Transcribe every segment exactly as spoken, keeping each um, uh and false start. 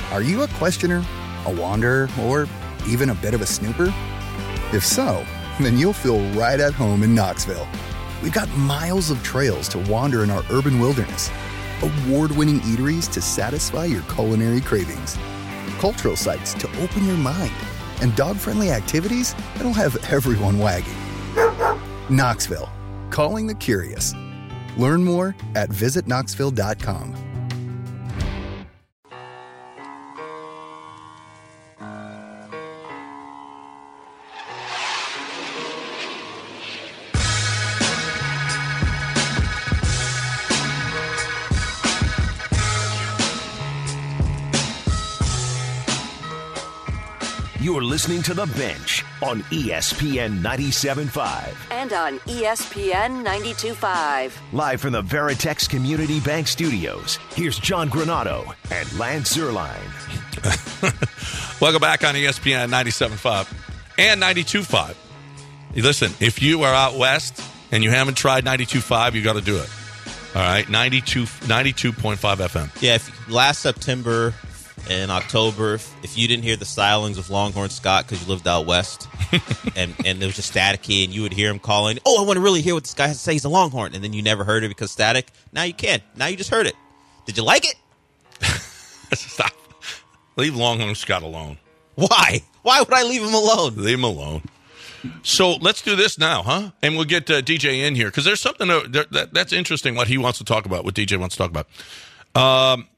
Are you a questioner, a wanderer, or even a bit of a snooper? If so, then you'll feel right at home in Knoxville. We've got miles of trails to wander in our urban wilderness, award-winning eateries to satisfy your culinary cravings, cultural sites to open your mind, and dog-friendly activities that'll have everyone wagging. Knoxville, calling the curious. Learn more at visit knoxville dot com. You're listening to The Bench on E S P N ninety-seven point five. And on E S P N ninety-two point five. Live from the Veritex Community Bank Studios, here's John Granato and Lance Zierlein. Welcome back on E S P N ninety-seven point five and ninety-two point five. Listen, if you are out west and you haven't tried ninety-two point five, you got to do it. All right, ninety-two, ninety-two point five F M. Yeah, if, last September in October, if, if you didn't hear the stylings of Longhorn Scott because you lived out west and, and it was just staticky and you would hear him calling, oh, I want to really hear what this guy has to say. He's a Longhorn. And then you never heard it because static. Now you can. Now you just heard it. Did you like it? Stop. Leave Longhorn Scott alone. Why? Why would I leave him alone? Leave him alone. So let's do this now, huh? And we'll get uh, D J in here because there's something that, that, that's interesting what he wants to talk about, what D J wants to talk about. Um,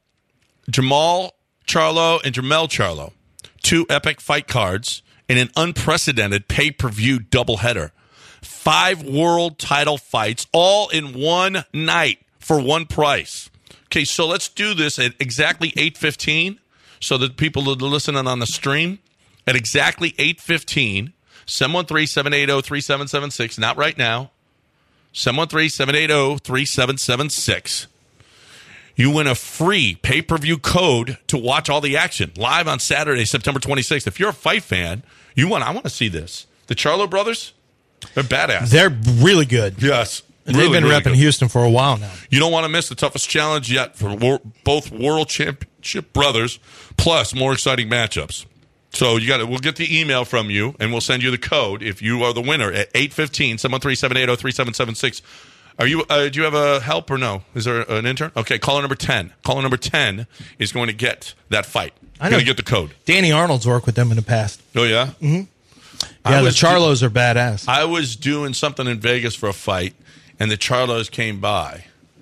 Jamal Charlo and Jermell Charlo, two epic fight cards in an unprecedented pay-per-view doubleheader. Five world title fights all in one night for one price. Okay, so let's do this at exactly eight fifteen so that people that are listening on the stream at exactly eight fifteen, seven one three, seven eight zero, three seven seven six, not right now, seven one three, seven eight zero, three seven seven six. You win a free pay-per-view code to watch all the action live on Saturday, September twenty-sixth. If you're a fight fan, you want I want to see this. The Charlo brothers, they're badass. They're really good. Yes. And really, they've been really repping good. Houston for a while now. You don't want to miss the toughest challenge yet for wor- both world championship brothers, plus more exciting matchups. So you got to. We'll get the email from you, and we'll send you the code if you are the winner at eight fifteen, seven one three, seven eight zero, three seven seven six. Are you? Uh, do you have a help or no? Is there an intern? Okay, caller number ten. Caller number ten is going to get that fight. I Going know. to get the code. Danny Arnold's worked with them in the past. Oh yeah. Mm-hmm. I Yeah, the was Charlos are badass. I was doing something in Vegas for a fight, and the Charlos came by,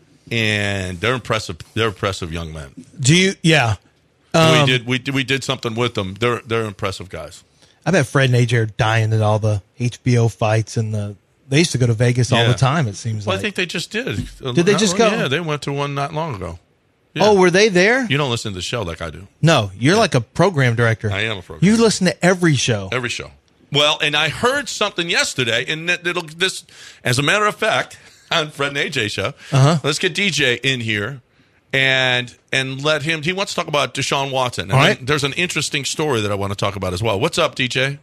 and they're impressive. They're impressive young men. Do you? Yeah. Um, we did. We did. We did something with them. They're they're impressive guys. I bet Fred and A J are dying at all the H B O fights and the. They used to go to Vegas all Yeah. the time. It seems Well, like. I think they just did. Did they just go? Yeah, they went to one not long ago. Yeah. Oh, were they there? You don't listen to the show like I do. No, you're like a program director. I am a program. You listen to every show. Every show. Well, and I heard something yesterday, and that it'll this, as a matter of fact, on Fred and A J show. Uh-huh. Let's get D J in here, and and let him. He wants to talk about Deshaun Watson. And All right. then there's an interesting story that I want to talk about as well. What's up, D J?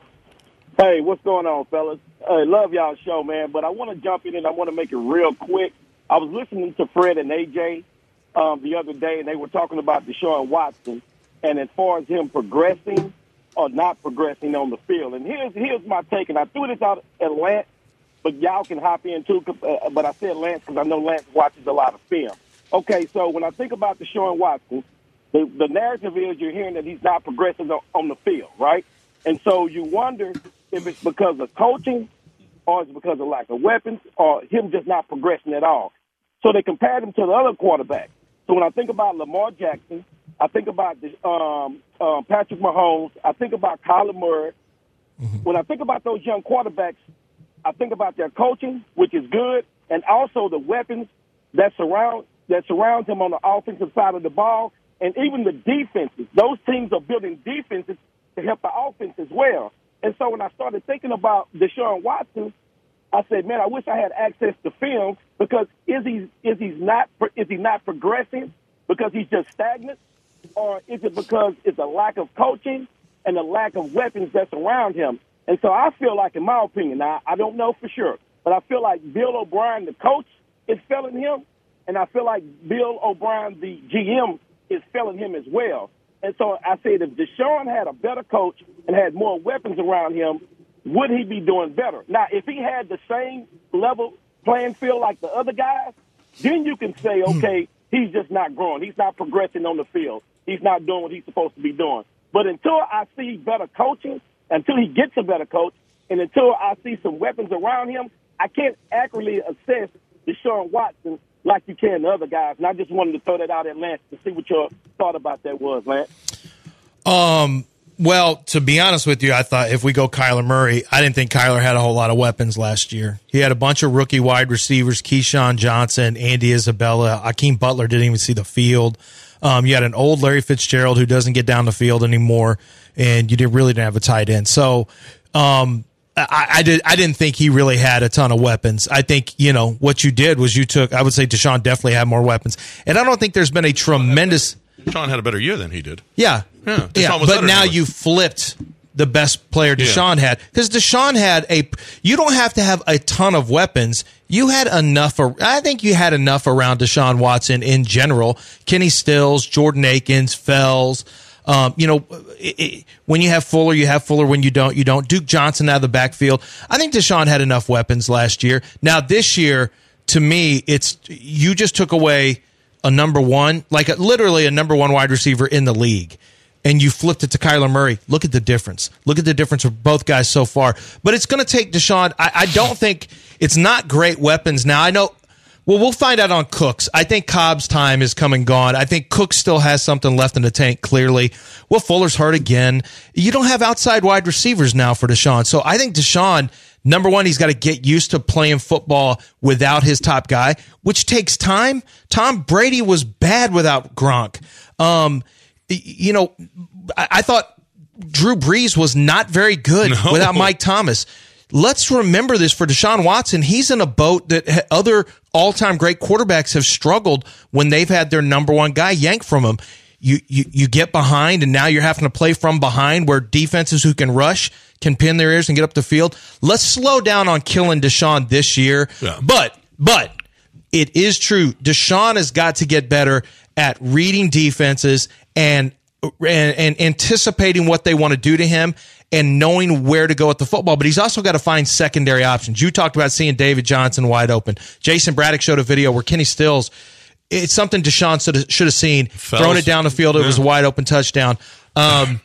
Hey, what's going on, fellas? I love y'all's show, man, but I want to jump in and I want to make it real quick. I was listening to Fred and A J um, the other day, and they were talking about Deshaun Watson, and as far as him progressing or not progressing on the field. And here's here's my take, and I threw this out at Lance, but y'all can hop in too, uh, but I said Lance because I know Lance watches a lot of film. Okay, so when I think about Deshaun Watson, the, the narrative is you're hearing that he's not progressing on, on the field, right? And so you wonder if it's because of coaching or it's because of lack of weapons or him just not progressing at all. So they compared him to the other quarterbacks. So when I think about Lamar Jackson, I think about um, um, Patrick Mahomes, I think about Kyler Murray. Mm-hmm. When I think about those young quarterbacks, I think about their coaching, which is good, and also the weapons that surround that surround him on the offensive side of the ball, and even the defenses. Those teams are building defenses to help the offense as well. And so when I started thinking about Deshaun Watson, I said, man, I wish I had access to film because is he is he not is he not progressing because he's just stagnant, or is it because it's a lack of coaching and a lack of weapons that's around him? And so I feel like, in my opinion, now I don't know for sure, but I feel like Bill O'Brien, the coach, is failing him, and I feel like Bill O'Brien, the G M, is failing him as well. And so I said, if Deshaun had a better coach and had more weapons around him, would he be doing better? Now, if he had the same level playing field like the other guys, then you can say, okay, he's just not growing. He's not progressing on the field. He's not doing what he's supposed to be doing. But until I see better coaching, until he gets a better coach, and until I see some weapons around him, I can't accurately assess Deshaun Watson like you can the other guys. And I just wanted to throw that out at Lance to see what your thought about that was, Lance. Um. Well, to be honest with you, I thought if we go Kyler Murray, I didn't think Kyler had a whole lot of weapons last year. He had a bunch of rookie wide receivers, Keyshawn Johnson, Andy Isabella, Hakeem Butler didn't even see the field. Um, you had an old Larry Fitzgerald who doesn't get down the field anymore, and you didn't really didn't have a tight end. So um, I, I, did, I didn't think he really had a ton of weapons. I think, you know, what you did was you took, I would say Deshaun definitely had more weapons. And I don't think there's been a tremendous – Deshaun had a better year than he did. Yeah. Yeah, yeah. But now you flipped the best player Deshaun yeah. had. Because Deshaun had a – you don't have to have a ton of weapons. You had enough – I think you had enough around Deshaun Watson in general. Kenny Stills, Jordan Akins, Fells. Um, you know, it, it, when you have Fuller, you have Fuller. When you don't, you don't. Duke Johnson out of the backfield. I think Deshaun had enough weapons last year. Now, this year, to me, it's – you just took away – a number one, like a, literally a number one wide receiver in the league, and you flipped it to Kyler Murray. Look at the difference. Look at the difference of both guys so far. But it's going to take Deshaun. I, I don't think it's not great weapons now. I know. Well, we'll find out on Cooks. I think Cobb's time is come and gone. I think Cook still has something left in the tank, clearly. Well, Fuller's hurt again. You don't have outside wide receivers now for Deshaun. So I think Deshaun, number one, he's got to get used to playing football without his top guy, which takes time. Tom Brady was bad without Gronk. Um, you know, I, I thought Drew Brees was not very good no. without Mike Thomas. Let's remember this for Deshaun Watson. He's in a boat that other all-time great quarterbacks have struggled when they've had their number one guy yanked from them. You, you, you get behind, and now you're having to play from behind where defenses who can rush can pin their ears and get up the field. Let's slow down on killing Deshaun this year. Yeah. But, but it is true. Deshaun has got to get better at reading defenses and and, and anticipating what they want to do to him and knowing where to go at the football. But he's also got to find secondary options. You talked about seeing David Johnson wide open. Jason Braddock showed a video where Kenny Stills, it's something Deshaun should have, should have seen, Fells. Thrown it down the field. It yeah. was a wide open touchdown. Um,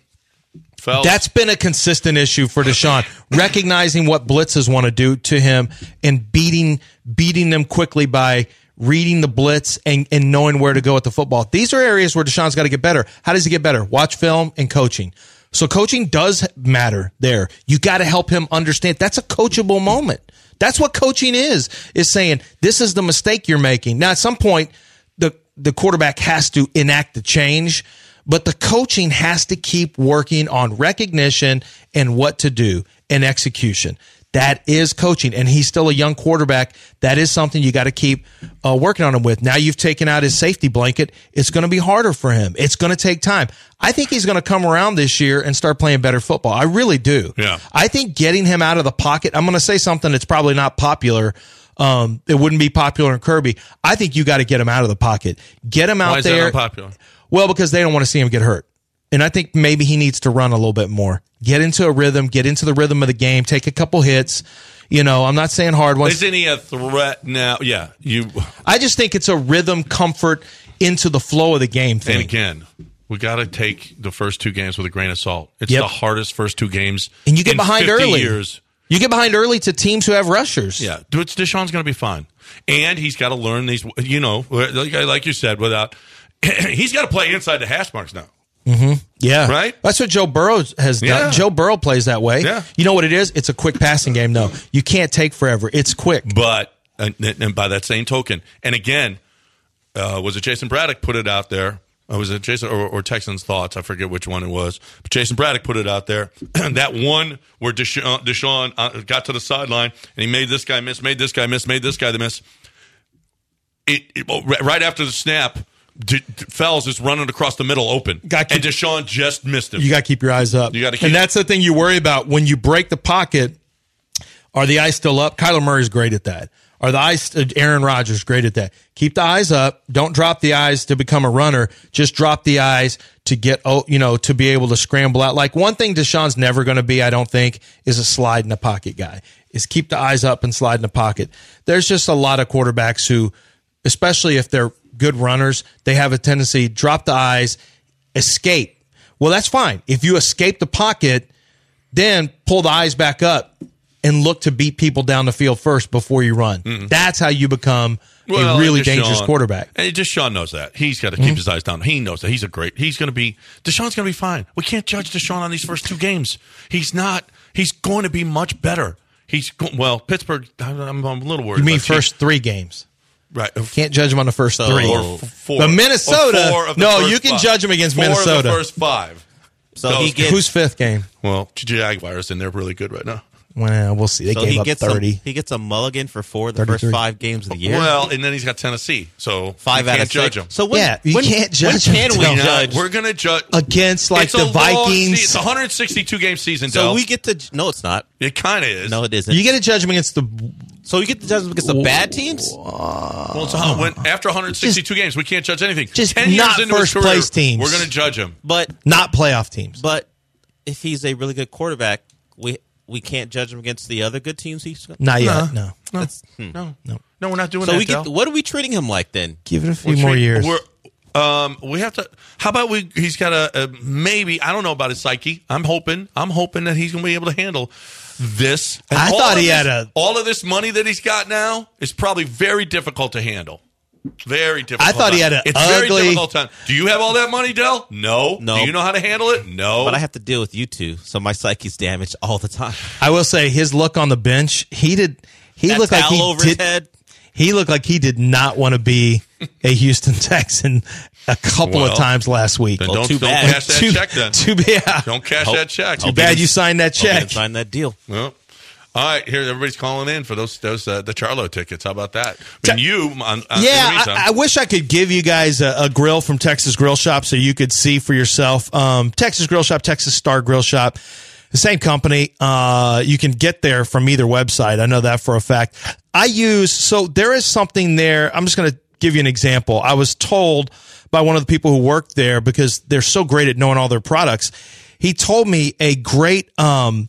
that's been a consistent issue for Deshaun, recognizing what blitzes want to do to him and beating beating them quickly by reading the blitz and, and knowing where to go at the football. These are areas where Deshaun's got to get better. How does he get better? Watch film and coaching. So coaching does matter there. You got to help him understand that's a coachable moment. That's what coaching is, is saying this is the mistake you're making. Now, at some point, the, the quarterback has to enact the change, but the coaching has to keep working on recognition and what to do and execution. That is coaching, and he's still a young quarterback. That is something you got to keep uh, working on him with. Now you've taken out his safety blanket. It's going to be harder for him. It's going to take time. I think he's going to come around this year and start playing better football. I really do. Yeah. I think getting him out of the pocket, I'm going to say something that's probably not popular. Um, it wouldn't be popular in Kirby. I think you got to get him out of the pocket. Get him out Why is there. that unpopular? Well, because they don't want to see him get hurt. And I think maybe he needs to run a little bit more. Get into a rhythm, get into the rhythm of the game, take a couple hits. You know, I'm not saying hard ones. Isn't he a threat now? Yeah. you. I just think it's a rhythm, comfort into the flow of the game thing. And again, we got to take the first two games with a grain of salt. It's yep. the hardest first two games and you get in behind fifty early. Years. You get behind early to teams who have rushers. Yeah. Deshaun's going to be fine. And he's got to learn these, you know, like you said, without, he's got to play inside the hash marks now. Mm-hmm. Yeah. Right? That's what Joe Burrow has done. Yeah. Joe Burrow plays that way. Yeah. You know what it is? It's a quick passing game, though. You can't take forever. It's quick. But, and, and by that same token, and again, uh, was it Jason Braddock put it out there? Or was it Jason or, or Texans Thoughts? I forget which one it was. But Jason Braddock put it out there. That one where Deshaun, Deshaun uh, got to the sideline and he made this guy miss, made this guy miss, made this guy the miss. It, it right after the snap, D- D- Fells is running across the middle open, Got and Deshaun just missed him. You got to keep your eyes up. You got to keep, and that's the thing you worry about when you break the pocket. Are the eyes still up? Kyler Murray's great at that. Are the eyes, Aaron Rodgers, great at that. Keep the eyes up. Don't drop the eyes to become a runner. Just drop the eyes to get, oh, you know, to be able to scramble out. Like one thing Deshaun's never going to be, I don't think, is a slide in the pocket guy. Is keep the eyes up and slide in the pocket. There's just a lot of quarterbacks who, especially if they're good runners, they have a tendency to drop the eyes, escape. Well, that's fine. If you escape the pocket, then pull the eyes back up and look to beat people down the field first before you run. Mm-hmm. That's how you become well, a really Deshaun, dangerous quarterback. And Deshaun knows that. He's got to keep mm-hmm. his eyes down. He knows that. He's a great, he's going to be, Deshaun's going to be fine. We can't judge Deshaun on these first two games. He's not, he's going to be much better. He's, well, Pittsburgh, I'm, I'm a little worried. You mean about first three games? Right. Can't judge him on the first so, three. Or four. But Minnesota, four of the no, first you can five. judge him against four Minnesota. Of the first five. So Those he gets, who's fifth game? Well, Jaguars, and they're really good right now. Well, we'll see. They so gave he up gets thirty. A, he gets a mulligan for four of the thirty-three. first five games of the year. Well, and then he's got Tennessee, so five you out can't of judge six. him. So when, yeah, you when, can't judge when him. can we No. judge? We're going to judge against like it's the a long Vikings. season. It's a one hundred sixty-two game season. So Del. we get to no, it's not. It kind of is. No, it isn't. You get to judge him against the. So you get to judge him against the bad teams. Well, it's a, when, after one hundred sixty-two just, games, we can't judge anything. Just Ten not years into first his career, place teams. We're going to judge him, but not playoff teams. But if he's a really good quarterback, we. We can't judge him against the other good teams he's got? Not yet, no. No. No. Hmm. no. No. No, we're not doing so that, we get, what are we treating him like then? Give it a few we're more treat, years. We're, um, we have to, how about we, he's got a, a, maybe, I don't know about his psyche. I'm hoping, I'm hoping that he's going to be able to handle this. And I thought he this, had a. All of this money that he's got now is probably very difficult to handle. Very difficult. I thought time. he had an It's ugly. very difficult time. Do you have all that money, Del? No. No. Do you know how to handle it? No. But I have to deal with you two, so my psyche's damaged all the time. I will say his look on the bench. He did. He that looked like he over did. His head. He looked like he did not want to be a Houston Texan a couple well, of times last week. Then well, don't, too don't bad. cash that too, check then. Too bad. Don't cash Hope, that check. Too bad you signed that check. Sign that deal. Well, all right, here everybody's calling in for those those uh, the Charlo tickets. How about that? I mean, you, on, on, yeah, in the meantime, I, I wish I could give you guys a, a grill from Texas Grill Shop so you could see for yourself. Um, Texas Grill Shop, Texas Star Grill Shop, the same company. Uh, you can get there from either website. I know that for a fact. I use so there is something there. I'm just going to give you an example. I was told by one of the people who worked there because they're so great at knowing all their products. He told me a great. Um,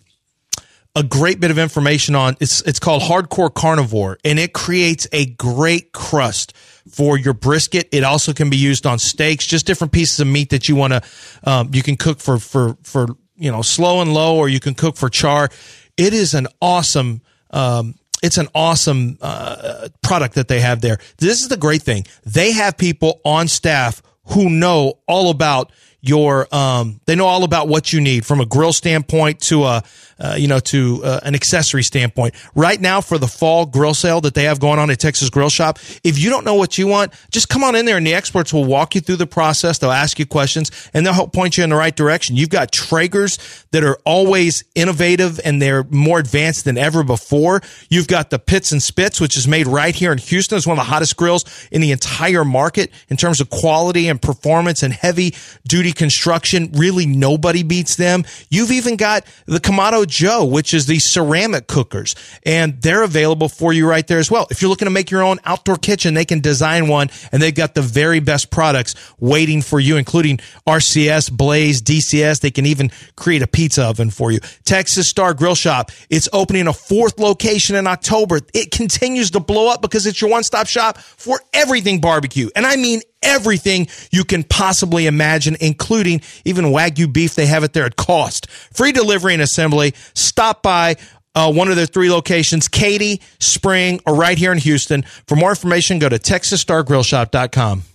A great bit of information on it's it's called Hardcore Carnivore, and it creates a great crust for your brisket. It also can be used on steaks, just different pieces of meat that you want to um, you can cook for for for you know slow and low, or you can cook for char. It is an awesome um, it's an awesome uh, product that they have there. This is the great thing. They have people on staff who know all about your um they know all about what you need from a grill standpoint to a uh, you know to uh, an accessory standpoint. Right now for the fall grill sale that they have going on at Texas Grill Shop, if you don't know what you want, just come on in there and the experts will walk you through the process. They'll ask you questions and they'll help point you in the right direction. You've got Traegers that are always innovative and they're more advanced than ever before. You've got the Pits and Spits, which is made right here in Houston. It's one of the hottest grills in the entire market in terms of quality and performance and heavy duty construction. Really nobody beats them. You've even got the Kamado Joe, which is the ceramic cookers, and they're available for you right there as well. If you're looking to make your own outdoor kitchen, they can design one, and they've got the very best products waiting for you, including R C S, Blaze, D C S. They can even create a pizza oven for you. Texas Star Grill Shop, it's opening a fourth location in October. It continues to blow up because it's your one-stop shop for everything barbecue, and I mean everything you can possibly imagine, including even Wagyu beef. They have it there at cost. Free delivery and assembly. Stop by uh, one of their three locations, Katy, Spring, or right here in Houston. For more information, go to texas star grill shop dot com.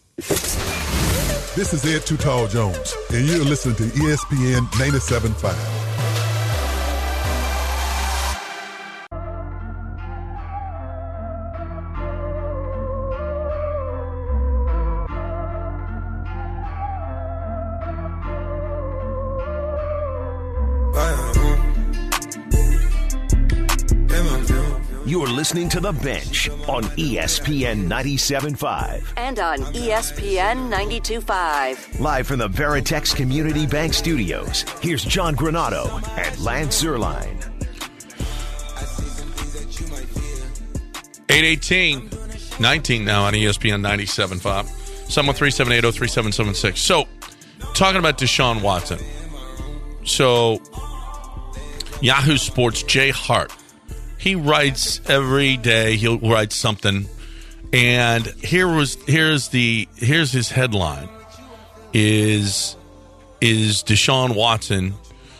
This is Ed Too Tall Jones, and you're listening to E S P N ninety-seven point five. You're listening to The Bench on E S P N ninety-seven point five. And on E S P N ninety-two point five. Live from the Veritex Community Bank Studios, here's John Granato and Lance Zierlein. eight eighteen, nineteen now on E S P N ninety-seven point five. seven one three, seven eight zero, three seven seven six. So, talking about Deshaun Watson. So, Yahoo Sports, Jay Hart. He writes every day. He'll write something. And here was here's the here's his headline. Is is Deshaun Watson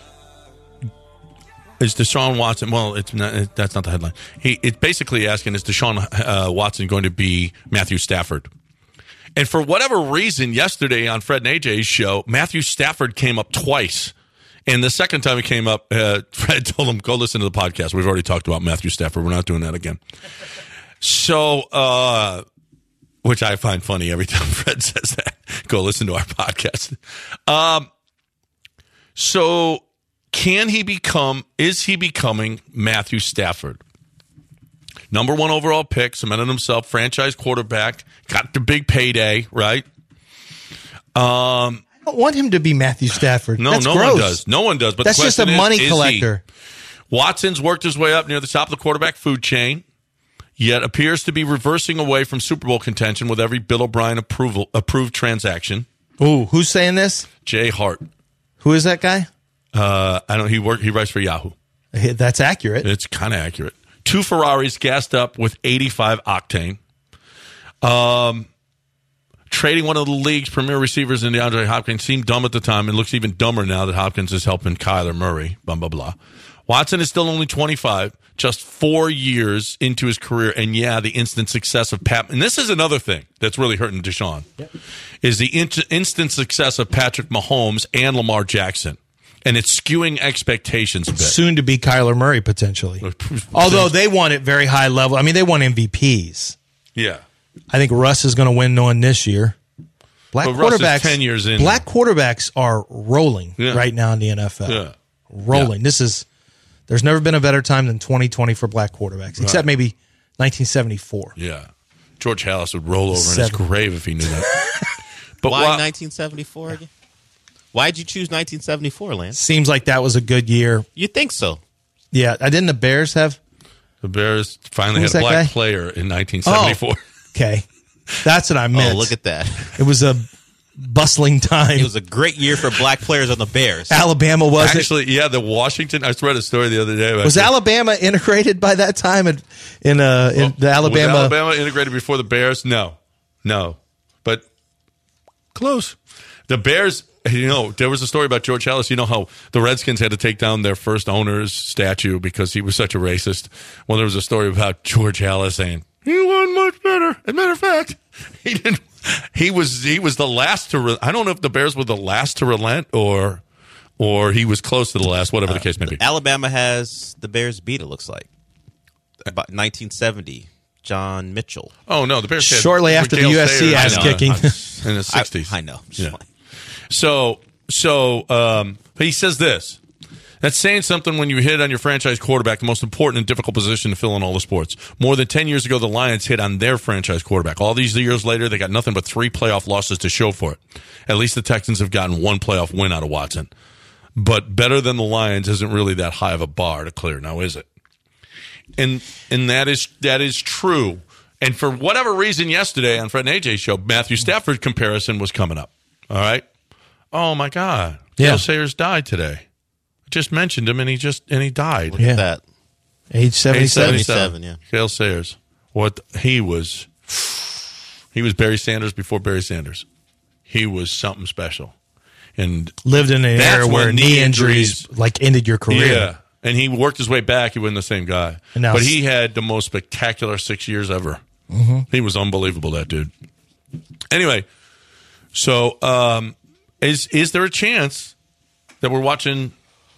Is Deshaun Watson? Well, it's not, that's not the headline. He it's basically asking: is Deshaun uh, Watson going to be Matthew Stafford? And for whatever reason, yesterday on Fred and A J's show, Matthew Stafford came up twice. And the second time he came up, uh, Fred told him, "Go listen to the podcast. We've already talked about Matthew Stafford. We're not doing that again." So, uh, which I find funny every time Fred says that. Go listen to our podcast. Um, so. Can he become, is he becoming Matthew Stafford? Number one overall pick, cemented himself, franchise quarterback, got the big payday, right? Um, I don't want him to be Matthew Stafford. No, That's no gross. one does. No one does. But that's the just a question money is, is collector. he? Watson's worked his way up near the top of the quarterback food chain, yet appears to be reversing away from Super Bowl contention with every Bill O'Brien approval approved transaction. Ooh, who's saying this? Jay Hart. Who is that guy? Uh, I don't. He work. He writes for Yahoo. That's accurate. It's kind of accurate. Two Ferraris gassed up with eighty-five octane. Um, trading one of the league's premier receivers in DeAndre Hopkins seemed dumb at the time and looks even dumber now that Hopkins is helping Kyler Murray. Blah blah blah. Watson is still only twenty-five, just four years into his career, and yeah, the instant success of Pat. And this is another thing that's really hurting Deshaun, yep. is the in- instant success of Patrick Mahomes and Lamar Jackson. And it's skewing expectations a bit. Soon to be Kyler Murray, potentially. Although they won at very high level. I mean, they won M V Ps. Yeah. I think Russ is going to win one this year. Black but Russ quarterbacks, is ten years in. Black quarterbacks are rolling yeah. right now in the N F L. Yeah. Rolling. Yeah. This is, there's never been a better time than twenty twenty for black quarterbacks, except right. maybe nineteen seventy-four. Yeah. George Halas would roll over Seven. in his grave if he knew that. But Why while, nineteen seventy-four again? Why'd you choose nineteen seventy-four, Lance? Seems like that was a good year. You think so? Yeah. I didn't the Bears have? The Bears finally Who's had a that black guy? player in nineteen seventy-four. Oh, okay. That's what I meant. Oh, look at that. It was a bustling time. It was a great year for black players on the Bears. Alabama was Actually, yeah, the Washington. I read a story the other day. About Was this. Alabama integrated by that time in, in, uh, in Well, the Alabama? Was Alabama integrated before the Bears? No. No. But close. The Bears, you know, there was a story about George Halas. You know how the Redskins had to take down their first owner's statue because he was such a racist? Well, there was a story about George Halas saying, he won much better. As a matter of fact, he didn't. He was he was the last to. Re- I don't know if the Bears were the last to relent or or he was close to the last. Whatever the case may be. Alabama has the Bears beat. It looks like about nineteen seventy. John Mitchell. Oh no, the Bears had Shortly after the Gale U S C Sayers ass in, uh, kicking. in the sixties. I, I know. Yeah. So so um, he says this. That's saying something when you hit on your franchise quarterback, the most important and difficult position to fill in all the sports. More than ten years ago, the Lions hit on their franchise quarterback. All these years later, they got nothing but three playoff losses to show for it. At least the Texans have gotten one playoff win out of Watson. But better than the Lions isn't really that high of a bar to clear, now is it? And and that is that is true. And for whatever reason, yesterday on Fred and A J's show, Matthew Stafford comparison was coming up. All right. Oh my God, Yeah. Gale Sayers died today. I just mentioned him, and he just and he died. Look Yeah. at that. Age seventy-seven. seventy-seven, yeah. Gale Sayers. What he was. He was Barry Sanders before Barry Sanders. He was something special. And Lived in an That's era where when knee knee injuries, injuries- like ended your career. yeah. And he worked his way back. He wasn't the same guy. And now but s- he had the most spectacular six years ever. Mm-hmm. He was unbelievable, that dude. Anyway, so um, is is there a chance that we're watching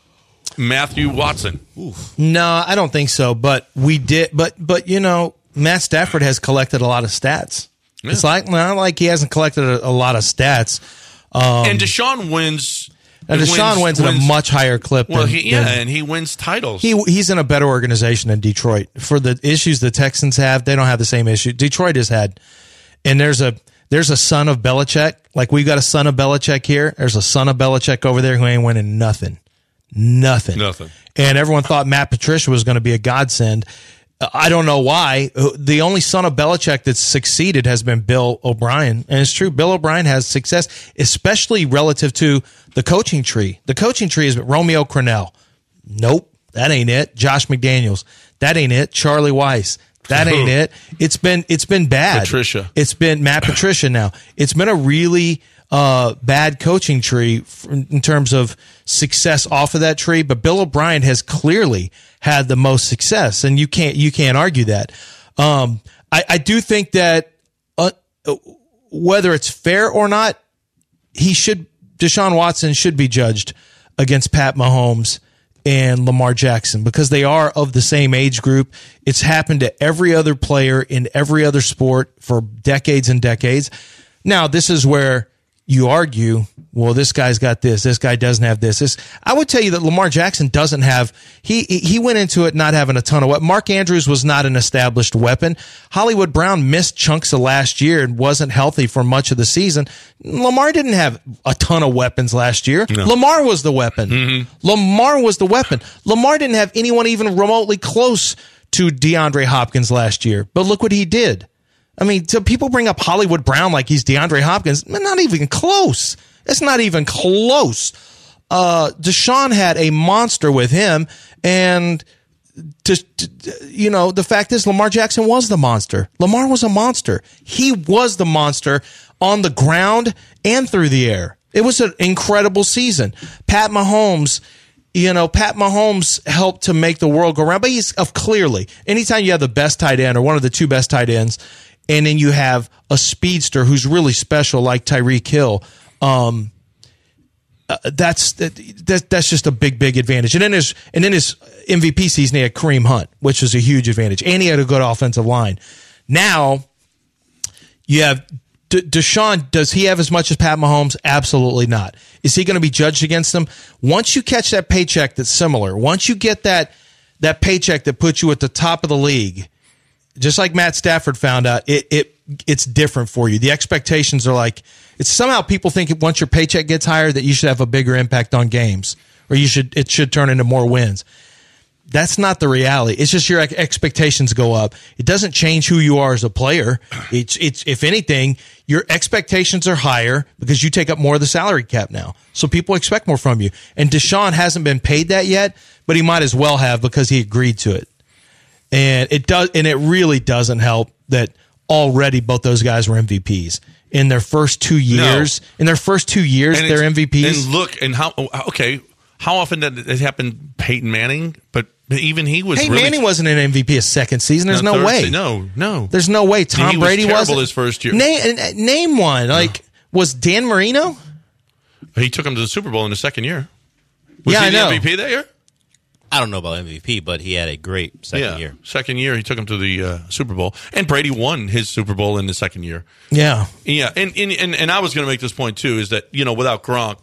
Matthew Watson? No, I don't think so. But we did. But but you know, Matt Stafford has collected a lot of stats. Yeah. It's like not like he hasn't collected a, a lot of stats. Um, And Deshaun wins. and Deshaun wins, at a much higher clip. Well, than, he, yeah, than- and he wins titles. He he's in a better organization than Detroit. For the issues the Texans have, they don't have the same issue Detroit has had. And there's a there's a son of Belichick. Like we've got a son of Belichick here. There's a son of Belichick over there who ain't winning nothing. Nothing. Nothing. And everyone thought Matt Patricia was going to be a godsend. I don't know why. The only son of Belichick that's succeeded has been Bill O'Brien. And it's true, Bill O'Brien has success, especially relative to the coaching tree. The coaching tree is Romeo Crennel. Nope, that ain't it. Josh McDaniels. That ain't it. Charlie Weiss. That ain't it. It's been it's been bad. Patricia. It's been Matt Patricia now. It's been a really uh, bad coaching tree in terms of success off of that tree, but Bill O'Brien has clearly had the most success, and you can't you can't argue that. Um, I, I do think that uh, whether it's fair or not, he should Deshaun Watson should be judged against Pat Mahomes and Lamar Jackson because they are of the same age group. It's happened to every other player in every other sport for decades and decades. Now, this is where you argue, well, this guy's got this, this guy doesn't have this. This I would tell you that Lamar Jackson doesn't have, he he went into it not having a ton of weapons. Mark Andrews was not an established weapon. Hollywood Brown missed chunks of last year and wasn't healthy for much of the season. Lamar didn't have a ton of weapons last year. No. Lamar was the weapon. Mm-hmm. Lamar was the weapon. Lamar didn't have anyone even remotely close to DeAndre Hopkins last year. But look what he did. I mean, so people bring up Hollywood Brown like he's DeAndre Hopkins. Not even close. It's not even close. Uh, Deshaun had a monster with him, and to, to, you know, the fact is Lamar Jackson was the monster. Lamar was a monster. He was the monster on the ground and through the air. It was an incredible season. Pat Mahomes, you know, Pat Mahomes helped to make the world go round, but he's of clearly, anytime you have the best tight end or one of the two best tight ends, and then you have a speedster who's really special like Tyreek Hill, um, uh, that's that, that, that's just a big, big advantage. And then his and then his M V P season, he had Kareem Hunt, which was a huge advantage, and he had a good offensive line. Now you have D- Deshaun. Does he have as much as Pat Mahomes? Absolutely not. Is he going to be judged against them? Once you catch that paycheck that's similar, once you get that that paycheck that puts you at the top of the league, just like Matt Stafford found out, it it it's different for you. The expectations are like, it's somehow people think once your paycheck gets higher that you should have a bigger impact on games, or you should it should turn into more wins. That's not the reality. It's just your expectations go up. It doesn't change who you are as a player. It's it's if anything, your expectations are higher because you take up more of the salary cap now. So people expect more from you. And Deshaun hasn't been paid that yet, but he might as well have because he agreed to it. And it does, and it really doesn't help that already both those guys were M V Ps in their first two years. No. In their first two years, and they're M V Ps. And look, and how okay, how often did it happen? Peyton Manning, but even he was. Peyton really, Manning wasn't an M V P his second season. There's no, no way. No, no. There's no way. Tom he Brady was wasn't his first year. Name, name one. Like was Dan Marino? He took him to the Super Bowl in the second year. Was yeah, he I the know. M V P that year? I don't know about M V P, but he had a great second yeah, year. Second year, he took him to the uh, Super Bowl, and Brady won his Super Bowl in the second year. Yeah, yeah, and and and, and I was going to make this point too: is that you know without Gronk,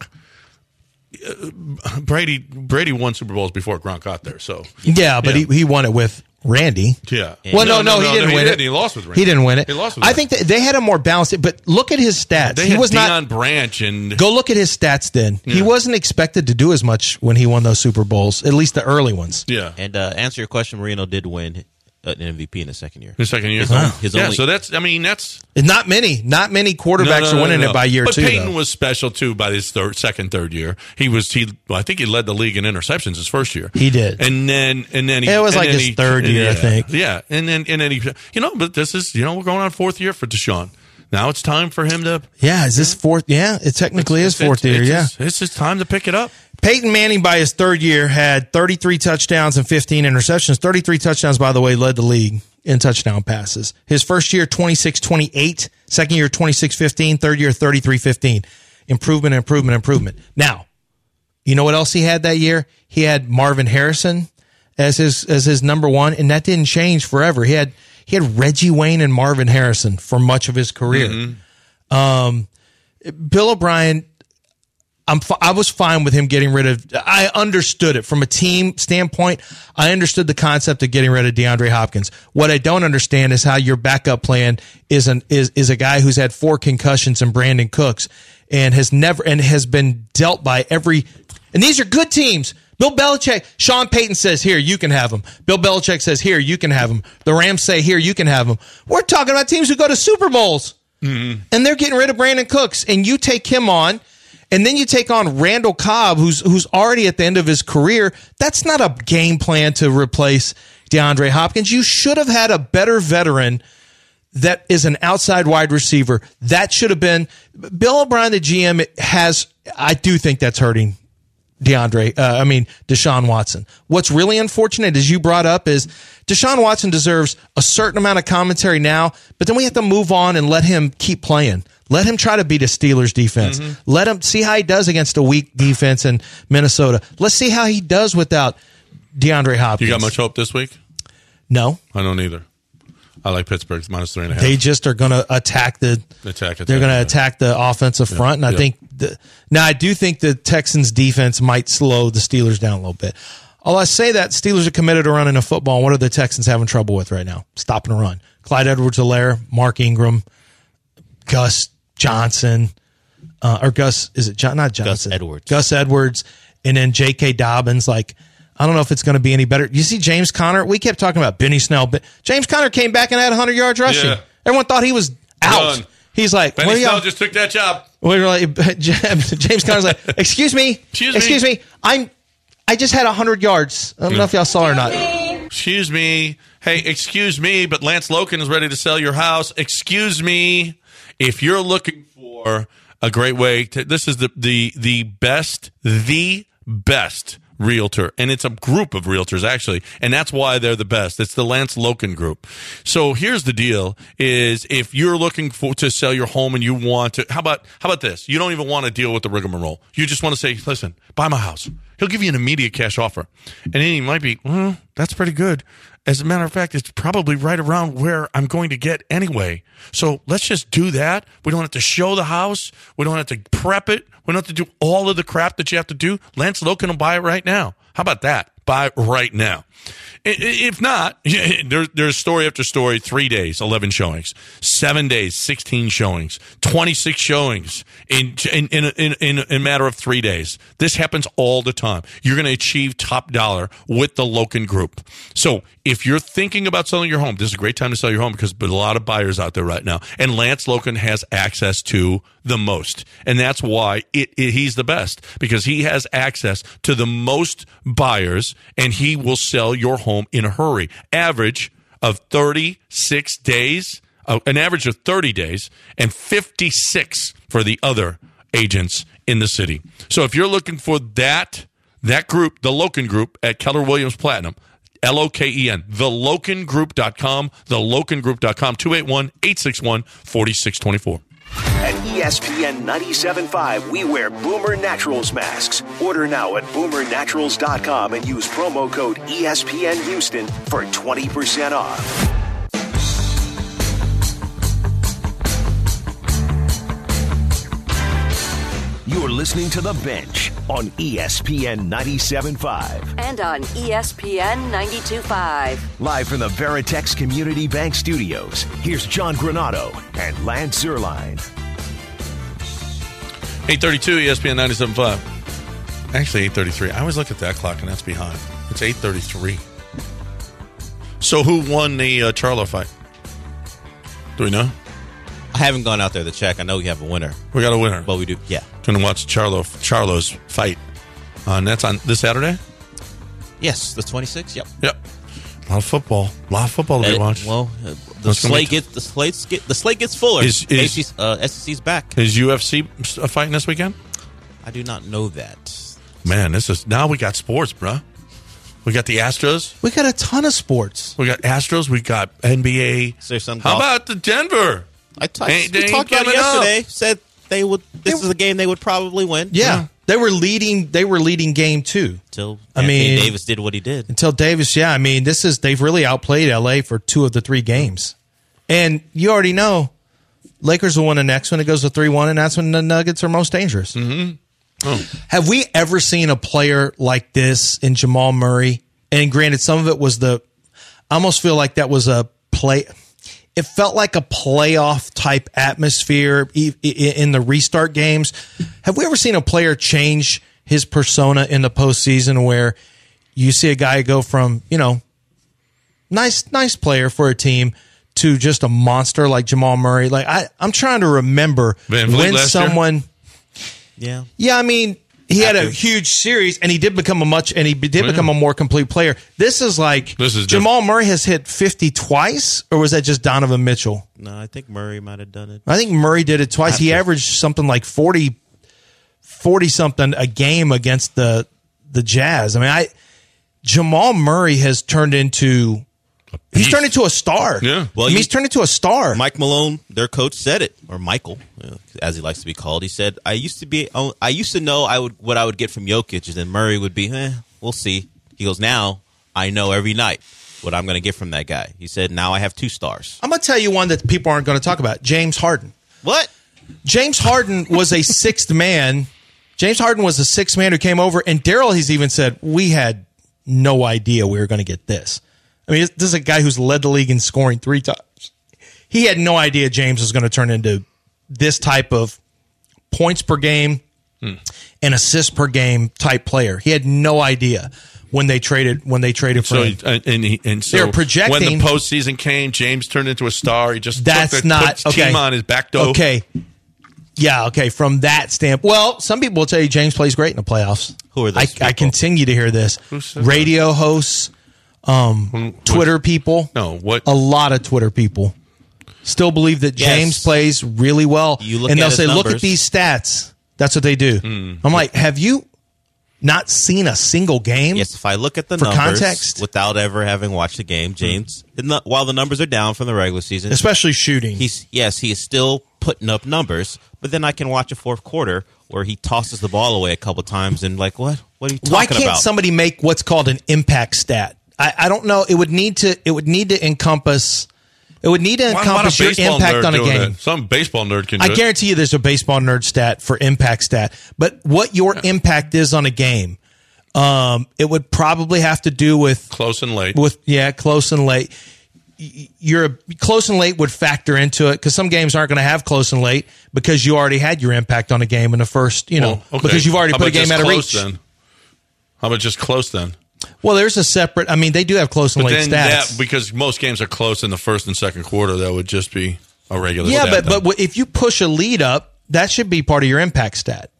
uh, Brady Brady won Super Bowls before Gronk got there. So yeah, but yeah. he he won it with Randy. Yeah. Well, no, no, no, no he didn't no, win he it. Did. He lost with Randy. He didn't win it. He lost with I Randy. think they had a more balanced. But look at his stats. They he had was Deion not Branch and go look at his stats. Then yeah. he wasn't expected to do as much when he won those Super Bowls, at least the early ones. Yeah. And uh, answer your question, Marino did win an M V P in the second year. The second year. His wow. only, his yeah. only, so that's. I mean, that's not many. Not many quarterbacks no, no, no, are winning no, no. it by year but two. But Peyton though. was special too by his third, second, third year. He was. He. Well, I think he led the league in interceptions his first year. He did. And then. And then he. It was like his he, third year, yeah, I think. Yeah. And then. And then he. You know. But this is. You know. We're going on fourth year for Deshaun. Now it's time for him to. Yeah. Is this fourth? Yeah. It technically it's, is fourth it's, year. It's yeah. Just, it's just time to pick it up. Peyton Manning, by his third year, had thirty-three touchdowns and fifteen interceptions. thirty-three touchdowns, by the way, led the league in touchdown passes. His first year, twenty-six twenty-eight. Second year, twenty-six fifteen. Third year, thirty-three fifteen. Improvement, improvement, improvement. Now, you know what else he had that year? He had Marvin Harrison as his as his number one, and that didn't change forever. He had he had Reggie Wayne and Marvin Harrison for much of his career. Mm-hmm. Um, Bill O'Brien, I'm I was fine with him getting rid of. I understood it from a team standpoint. I understood the concept of getting rid of DeAndre Hopkins. What I don't understand is how your backup plan is an is is a guy who's had four concussions and Brandon Cooks and has never and has been dealt by every. And these are good teams. Bill Belichick, Sean Payton says, here, you can have him. Bill Belichick says, here, you can have him. The Rams say, here, you can have him. We're talking about teams who go to Super Bowls. Mm-hmm. And they're getting rid of Brandon Cooks. And you take him on, and then you take on Randall Cobb, who's who's already at the end of his career. That's not a game plan to replace DeAndre Hopkins. You should have had a better veteran that is an outside wide receiver. That should have been Bill O'Brien, the G M, has, I do think that's hurting DeAndre, uh, I mean, Deshaun Watson. What's really unfortunate, as you brought up, is Deshaun Watson deserves a certain amount of commentary now, but then we have to move on and let him keep playing. Let him try to beat a Steelers defense. Mm-hmm. Let him see how he does against a weak defense in Minnesota. Let's see how he does without DeAndre Hopkins. You got much hope this week? No. I don't either. I like Pittsburgh's minus three and a half. They just are going to attack the attack. attack they're going to yeah. attack the offensive front, and I yeah. think the, now I do think the Texans' defense might slow the Steelers down a little bit. Although I say that Steelers are committed to running a football, and what are the Texans having trouble with right now? Stopping a run. Clyde Edwards-Helaire, Mark Ingram, Gus Johnson, uh, or Gus is it John? Not Johnson. Gus Edwards. Gus Edwards, and then J K. Dobbins. Like, I don't know if it's going to be any better. You see James Conner? We kept talking about Benny Snell, but James Conner came back and had one hundred yards rushing. Yeah. Everyone thought he was out. Done. He's like, Benny what are Snell y'all? just took that job. We were like, James Conner's like, excuse me, excuse, excuse me. me, I'm, I just had one hundred yards. I don't know if y'all saw it or not. Excuse me. Hey, excuse me, but Lance Loken is ready to sell your house. Excuse me. If you're looking for a great way to, this is the, the, the best, the best realtor, and it's a group of realtors actually, and that's why they're the best. It's the Lance Loken Group. So here's the deal: is if you're looking for to sell your home and you want to, how about how about this? You don't even want to deal with the rigmarole. You just want to say, listen, buy my house. He'll give you an immediate cash offer, and then he might be, well, that's pretty good. As a matter of fact, it's probably right around where I'm going to get anyway. So let's just do that. We don't have to show the house. We don't have to prep it. We don't have to do all of the crap that you have to do. Lance Loken will buy it right now. How about that? Buy it right now. If not, there's story after story, three days, eleven showings, seven days, sixteen showings, twenty-six showings in in in, in, in a matter of three days. This happens all the time. You're going to achieve top dollar with the Loken Group. So if you're thinking about selling your home, this is a great time to sell your home because there's a lot of buyers out there right now. And Lance Loken has access to the most. And that's why it, it, he's the best, because he has access to the most buyers, and he will sell your home in a hurry. Average of thirty-six days, uh, an average of thirty days, and fifty-six for the other agents in the city. So if you're looking for that, that group, the Loken Group at Keller Williams Platinum, L O K E N, the loken group dot com, the loken group dot com, two eight one, eight six one, four six two four. At E S P N ninety-seven point five, we wear Boomer Naturals masks. Order now at boomer naturals dot com and use promo code E S P N Houston for twenty percent off. You're listening to The Bench on E S P N ninety-seven point five. And on E S P N ninety-two point five. Live from the Veritex Community Bank Studios, here's John Granato and Lance Zierlein. eight thirty-two E S P N ninety-seven point five. Actually, eight thirty-three. I always look at that clock, and that's behind. It's eight thirty-three. So who won the uh, Charlo fight? Do we know? I haven't gone out there to check. I know we have a winner. We got a winner. But we do, yeah. Going to watch Charlo Charlo's fight. Uh, and that's on this Saturday? Yes, the twenty-sixth. Yep. Yep. A lot of football. A lot of football to be Uh, watched. Well, uh, the That's gonna slate be- gets the slate get the slate gets fuller. Is- is- A C C, uh, S E C's back. Is U F C fighting this weekend? I do not know that. Man, this is now we got sports, bruh. We got the Astros. We got a ton of sports. We got Astros. We got N B A. Is there some How golf? about the Denver? I t- Ain't- they we ain't talked about it giving up. yesterday. Said they would. This is a game they would probably win. Yeah. Yeah. They were leading they were leading game two. Until I Anthony mean- Davis did what he did. Until Davis, yeah, I mean, this is they've really outplayed L A for two of the three games. And you already know Lakers will win the next one. It goes to three one, and that's when the Nuggets are most dangerous. Mm-hmm. Oh. Have we ever seen a player like this in Jamal Murray? And granted, some of it was the I almost feel like that was a play. It felt like a playoff type atmosphere in the restart games. Have we ever seen a player change his persona in the postseason where you see a guy go from, you know, nice, nice player for a team to just a monster like Jamal Murray. Like I, I'm trying to remember Van Vliet when last someone, Yeah. yeah, I mean, he had a After- huge series and he did become a much, and he did become a more complete player. This is like This is Jamal Murray has hit fifty twice, or was that just Donovan Mitchell? No, I think Murray might have done it. I think Murray did it twice. He After. averaged something like forty, forty something a game against the the Jazz. I mean, I Jamal Murray has turned into he's beast. turned into a star. Yeah. Well, I mean, you- he's turned into a star. Mike Malone, their coach, said it, or Michael, you know, as he likes to be called. He said, "I used to be, I used to know I would what I would get from Jokic, and then Murray would be, eh, we'll see." He goes, "Now I know every night what I'm going to get from that guy." He said, "Now I have two stars." I'm gonna tell you one that people aren't going to talk about. James Harden. What? James Harden was a sixth man. James Harden was a sixth man who came over, and Daryl has even said, we had no idea we were going to get this. I mean, this is a guy who's led the league in scoring three times. He had no idea James was going to turn into this type of points per game Hmm. and assists per game type player. He had no idea when they traded when they traded for So him. and, and, he, and so They're projecting- when the postseason came, James turned into a star. He just That's took the, not put the okay. team on his back door. Okay. Yeah, okay. From that standpoint, well, some people will tell you James plays great in the playoffs. Who are those I, people? I continue to hear this. Who said Radio hosts, um, What- Twitter people. No, what? A lot of Twitter people still believe that Yes. James plays really well. You look and at they'll his say, look at numbers. these stats. That's what they do. Hmm. I'm like, have you not seen a single game? Yes, if I look at the For numbers context? without ever having watched the game, James, in the- while the numbers are down from the regular season, Especially shooting. he's yes, he is still putting up numbers. But then I can watch a fourth quarter where he tosses the ball away a couple times and like, what? What are you talking Why can't about? somebody make what's called an impact stat? I, I don't know. It would need to. It would need to encompass. It would need to Why- why encompass not your baseball impact nerd on a doing game. it? Some baseball nerd can do I it. guarantee you, there's a baseball nerd stat for impact stat. But what your impact is on a game, um, it would probably have to do with Close and late. with yeah, close and late. Y- You're close and late would factor into it because some games aren't going to have close and late because you already had your impact on a game in the first, you know, Well, okay. because you've already How put a about game just out of close reach. Then? How about just close then? Well, there's a separate. I mean, they do have close and But late then stats. that, because most games are close in the first and second quarter, that would just be a regular Yeah, stat but then. but if you push a lead up, that should be part of your impact stat.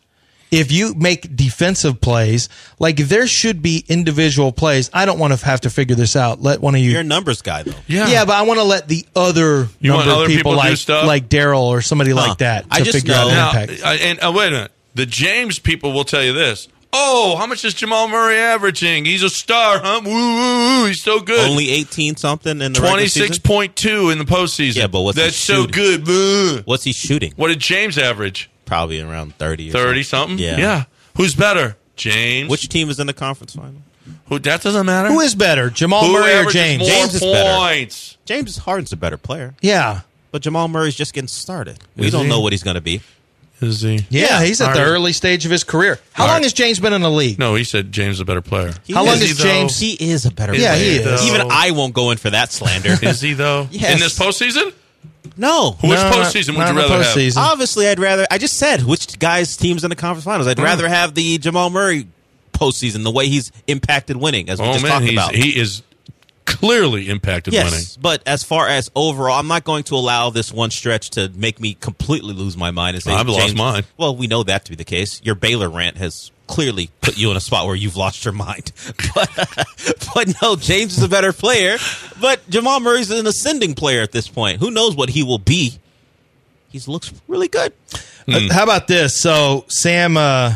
If you make defensive plays, like there should be individual plays. I don't want to have to figure this out. Let one of you. You're a numbers guy, though. yeah. yeah, but I want to let the other You want number of other people, people to do like stuff? like Daryl or somebody Huh. like that to I just figure know- out Now, impact. I- and uh, wait a minute. The James people will tell you this. Oh, how much is Jamal Murray averaging? He's a star, huh? Woo, woo, woo. He's so good. Only eighteen something in the regular twenty-six season. point two in the postseason. Yeah, but what's he That's so shooting? good. Boo. What's he shooting? What did James average? Probably around thirty. Or thirty something? Yeah. Yeah. Who's better? James. Which team is in the conference final? Who? That doesn't matter. Who is better, Jamal Who Murray or averages James? more James is better. points? James Harden's a better player, Yeah, but Jamal Murray's just getting started. We Is don't he? know what he's going to be. Is he? yeah, Yeah. he's at All the right. early stage of his career. How All long right. has James been in the league? No, he said James is a better player. He How is- long Is he, has though? James? He is a better Yeah, player. he is. Even I won't go in for that slander. Is he though? Yes. In this postseason? No. Which No, not- postseason would not you in the rather have? postseason. Obviously, I'd rather. I just said which guys' teams in the conference finals. I'd rather have the Jamal Murray postseason, the way he's impacted winning, as we Oh just man, talked he's, about. he is clearly impacted yes, winning. but as far as overall, I'm not going to allow this one stretch to make me completely lose my mind. And say I've lost James- mine. Well, we know that to be the case. Your Baylor rant has clearly put you in a spot where you've lost your mind. But, but no, James is a better player. But Jamal Murray's an ascending player at this point. Who knows what he will be? He looks really good. Uh, how about this? So Sam, uh,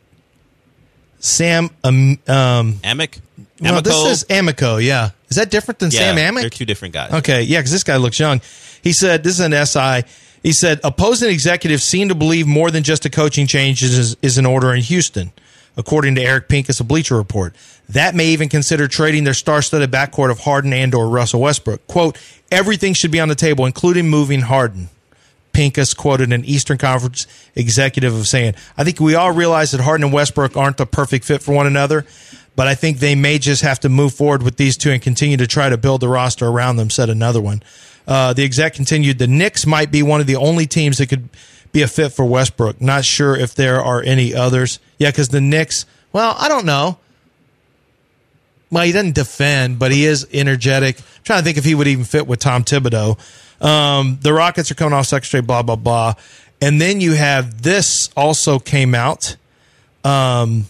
Sam, um, um, Amick? no, Amico? this is Amico. Yeah, is that different than yeah, Sam Amick? They're two different guys. Okay, yeah, because this guy looks young. He said, this is an S I. He said, opposing executives seem to believe more than just a coaching change is, is in order in Houston, according to Eric Pincus, a Bleacher Report. That may even consider trading their star-studded backcourt of Harden and or Russell Westbrook. Quote, everything should be on the table, including moving Harden. Pincus quoted an Eastern Conference executive of saying, I think we all realize that Harden and Westbrook aren't the perfect fit for one another, but I think they may just have to move forward with these two and continue to try to build the roster around them, said another one. Uh, the exec continued, the Knicks might be one of the only teams that could be a fit for Westbrook. Not sure if there are any others. Yeah, because the Knicks, well, I don't know. Well, he doesn't defend, but he is energetic. I'm trying to think if he would even fit with Tom Thibodeau. Um, the Rockets are coming off second straight, blah, blah, blah. And then you have this also came out. Um,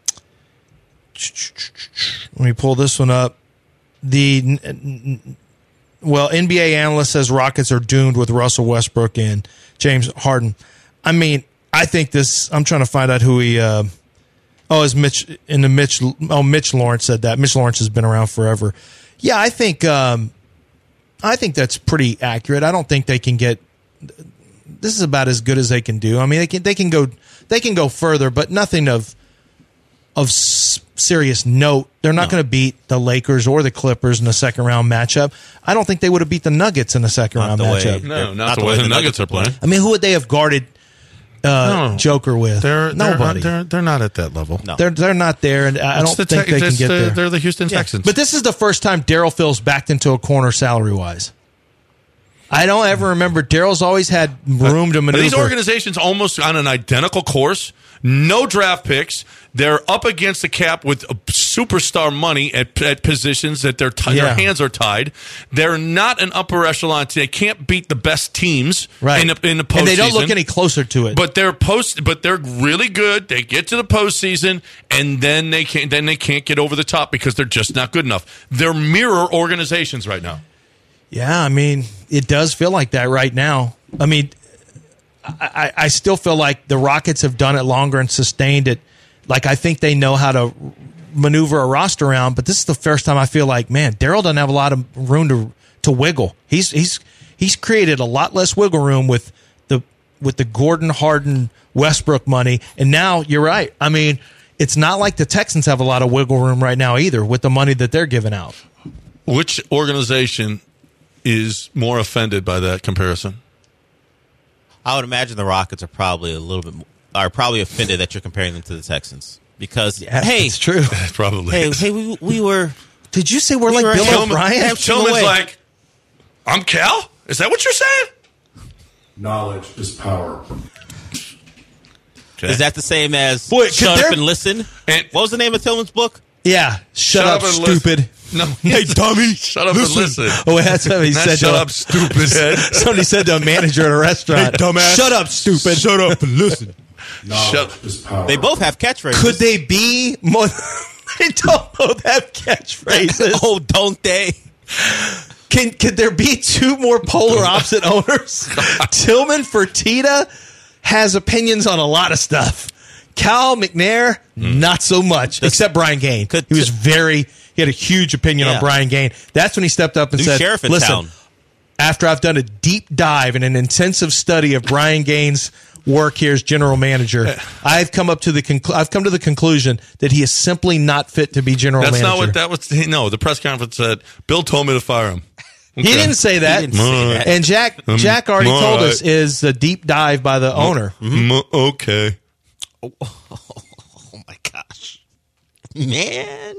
let me pull this one up. The well, N B A analyst says Rockets are doomed with Russell Westbrook and James Harden. I mean, I think this. I'm trying to find out who he. Uh, oh, is Mitch in the Mitch? Oh, Mitch Lawrence said that. Mitch Lawrence has been around forever. Yeah, I think. Um, I think that's pretty accurate. I don't think they can get. This is about as good as they can do. I mean, they can they can go they can go further, but nothing of of serious note. They're not no. going to beat the Lakers or the Clippers in the second round matchup. I don't think they would have beat the Nuggets in the second not round the matchup. Way, no, not, not the, the way, way the Nuggets are playing. I mean, who would they have guarded uh, no. Joker with? They're, Nobody. They're, they're, they're not at that level. No. They're they're not there, and I don't the think te- they can get the, there. They're the Houston yeah. Texans. But this is the first time Daryl Phil's backed into a corner salary wise. I don't ever remember. Daryl's always had room to maneuver. These organizations almost on an identical course. No draft picks. They're up against the cap with superstar money at, at positions that their t- Yeah. their hands are tied. They're not an upper echelon. They can't beat the best teams right. in the in the postseason. And they don't look any closer to it. But they're post. But they're really good. They get to the postseason, and then they can't. Then they can't get over the top because they're just not good enough. They're mirror organizations right now. Yeah, I mean, it does feel like that right now. I mean, I, I still feel like the Rockets have done it longer and sustained it. Like, I think they know how to maneuver a roster around, but this is the first time I feel like, man, Daryl doesn't have a lot of room to to wiggle. He's he's he's created a lot less wiggle room with the with the Gordon, Harden, Westbrook money, and now you're right. I mean, it's not like the Texans have a lot of wiggle room right now either with the money that they're giving out. Which organization is more offended by that comparison? I would imagine the Rockets are probably a little bit more, are probably offended that you're comparing them to the Texans because yeah, hey, it's true. Probably. Hey, hey, we, we were. Did you say we're we like were Bill Tillman, O'Brien? Tillman's like, I'm Cal. Is that what you're saying? Knowledge is power. Okay. Is that the same as Boy, shut there, up and listen? And, what was the name of Tillman's book? Yeah, shut, shut up, up stupid. Listen. No, hey dummy, shut up listen. and listen. Oh, that's what he Not said. Shut to up, stupid head. Somebody said to a manager at a restaurant, hey, dumbass. Shut up, stupid. Shut up and listen. Shut. Is power. They both have catchphrases. Could they be more? They don't both have catchphrases. Oh, don't they? Can could there be two more polar opposite owners? Tillman Fertitta has opinions on a lot of stuff. Cal McNair, mm. not so much, the, except Brian Gaine. Could, he was very, he had a huge opinion yeah. on Brian Gaine. That's when he stepped up and New said, sheriff in listen, town. After I've done a deep dive and an intensive study of Brian Gaine's work here as general manager, I've come up to the conclu- I've come to the conclusion that he is simply not fit to be general That's manager. That's not what that was. No, the press conference said, Bill told me to fire him. Okay. He didn't say that. Didn't say that. And Jack um, Jack already told right. us is a deep dive by the oh, owner. Mm-hmm. Okay. Oh, oh my gosh. Man.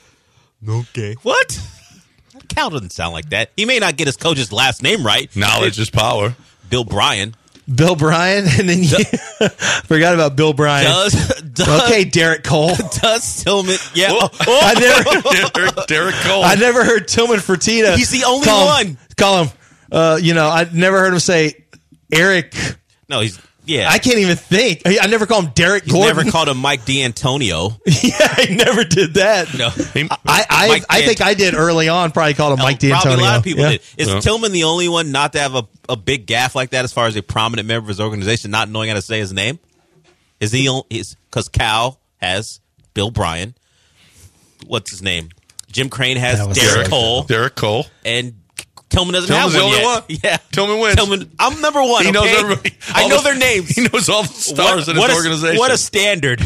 Okay. What? Cal doesn't sound like that. He may not get his coach's last name right. Knowledge is power. Bill Bryan. Bill Bryan, and then you forgot about Bill Bryan. Does, does okay, Derek Cole. Does Tillman? Yeah, oh, oh, I never, Derek, Derek Cole. I never heard Tillman Fertitta. He's the only call one. Him, call him. Uh, you know, I never heard him say Eric. No, he's yeah. I can't even think. I never call him Derek He's Gordon. Never called him Mike D'Antonio. Yeah, I never did that. No, I I, I think I did early on. Probably called him no, Mike D'Antonio. Probably a lot of people yeah. did. Is yeah. Tillman the only one not to have a, a big gaffe like that as far as a prominent member of his organization not knowing how to say his name? Is he is because Cal has Bill Bryan. What's his name? Jim Crane has Derek Derek Cole. Derek Cole. And Tillman doesn't Tillman's have one the only yet. one. Yeah, Tillman wins. Tillman, I'm number one. He okay? knows everybody. I know the, their names. He knows all the stars what, in what his a, organization. What a standard.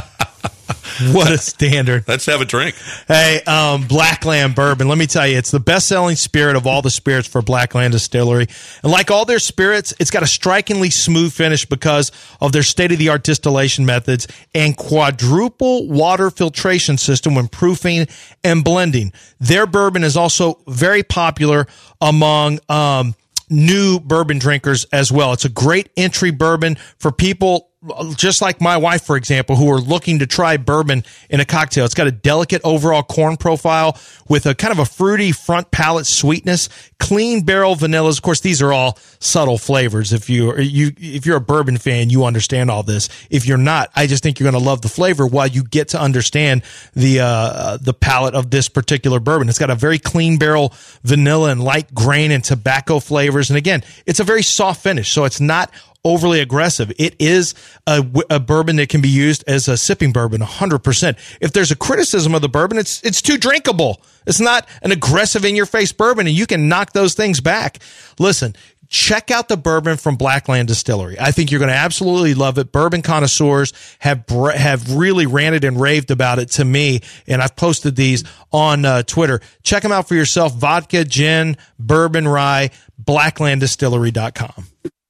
What a standard. Let's have a drink. Hey, um, Blackland Bourbon. Let me tell you, it's the best-selling spirit of all the spirits for Blackland Distillery. And like all their spirits, it's got a strikingly smooth finish because of their state-of-the-art distillation methods and quadruple water filtration system when proofing and blending. Their bourbon is also very popular among um, new bourbon drinkers as well. It's a great entry bourbon for people just like my wife, for example, who are looking to try bourbon in a cocktail. It's got a delicate overall corn profile with a kind of a fruity front palate sweetness, clean barrel vanillas. Of course, these are all subtle flavors. If you you if you're a bourbon fan, you understand all this. If you're not, I just think you're going to love the flavor while you get to understand the uh, the palate of this particular bourbon. It's got a very clean barrel vanilla and light grain and tobacco flavors. And again, it's a very soft finish, so it's not overly aggressive. It is a, a bourbon that can be used as a sipping bourbon, one hundred percent. If there's a criticism of the bourbon, it's it's too drinkable. It's not an aggressive in-your-face bourbon, and you can knock those things back. Listen, check out the bourbon from Blackland Distillery. I think you're going to absolutely love it. Bourbon connoisseurs have have really ranted and raved about it to me, and I've posted these on uh, Twitter. Check them out for yourself. Vodka, gin, bourbon, rye, blackland distillery dot com.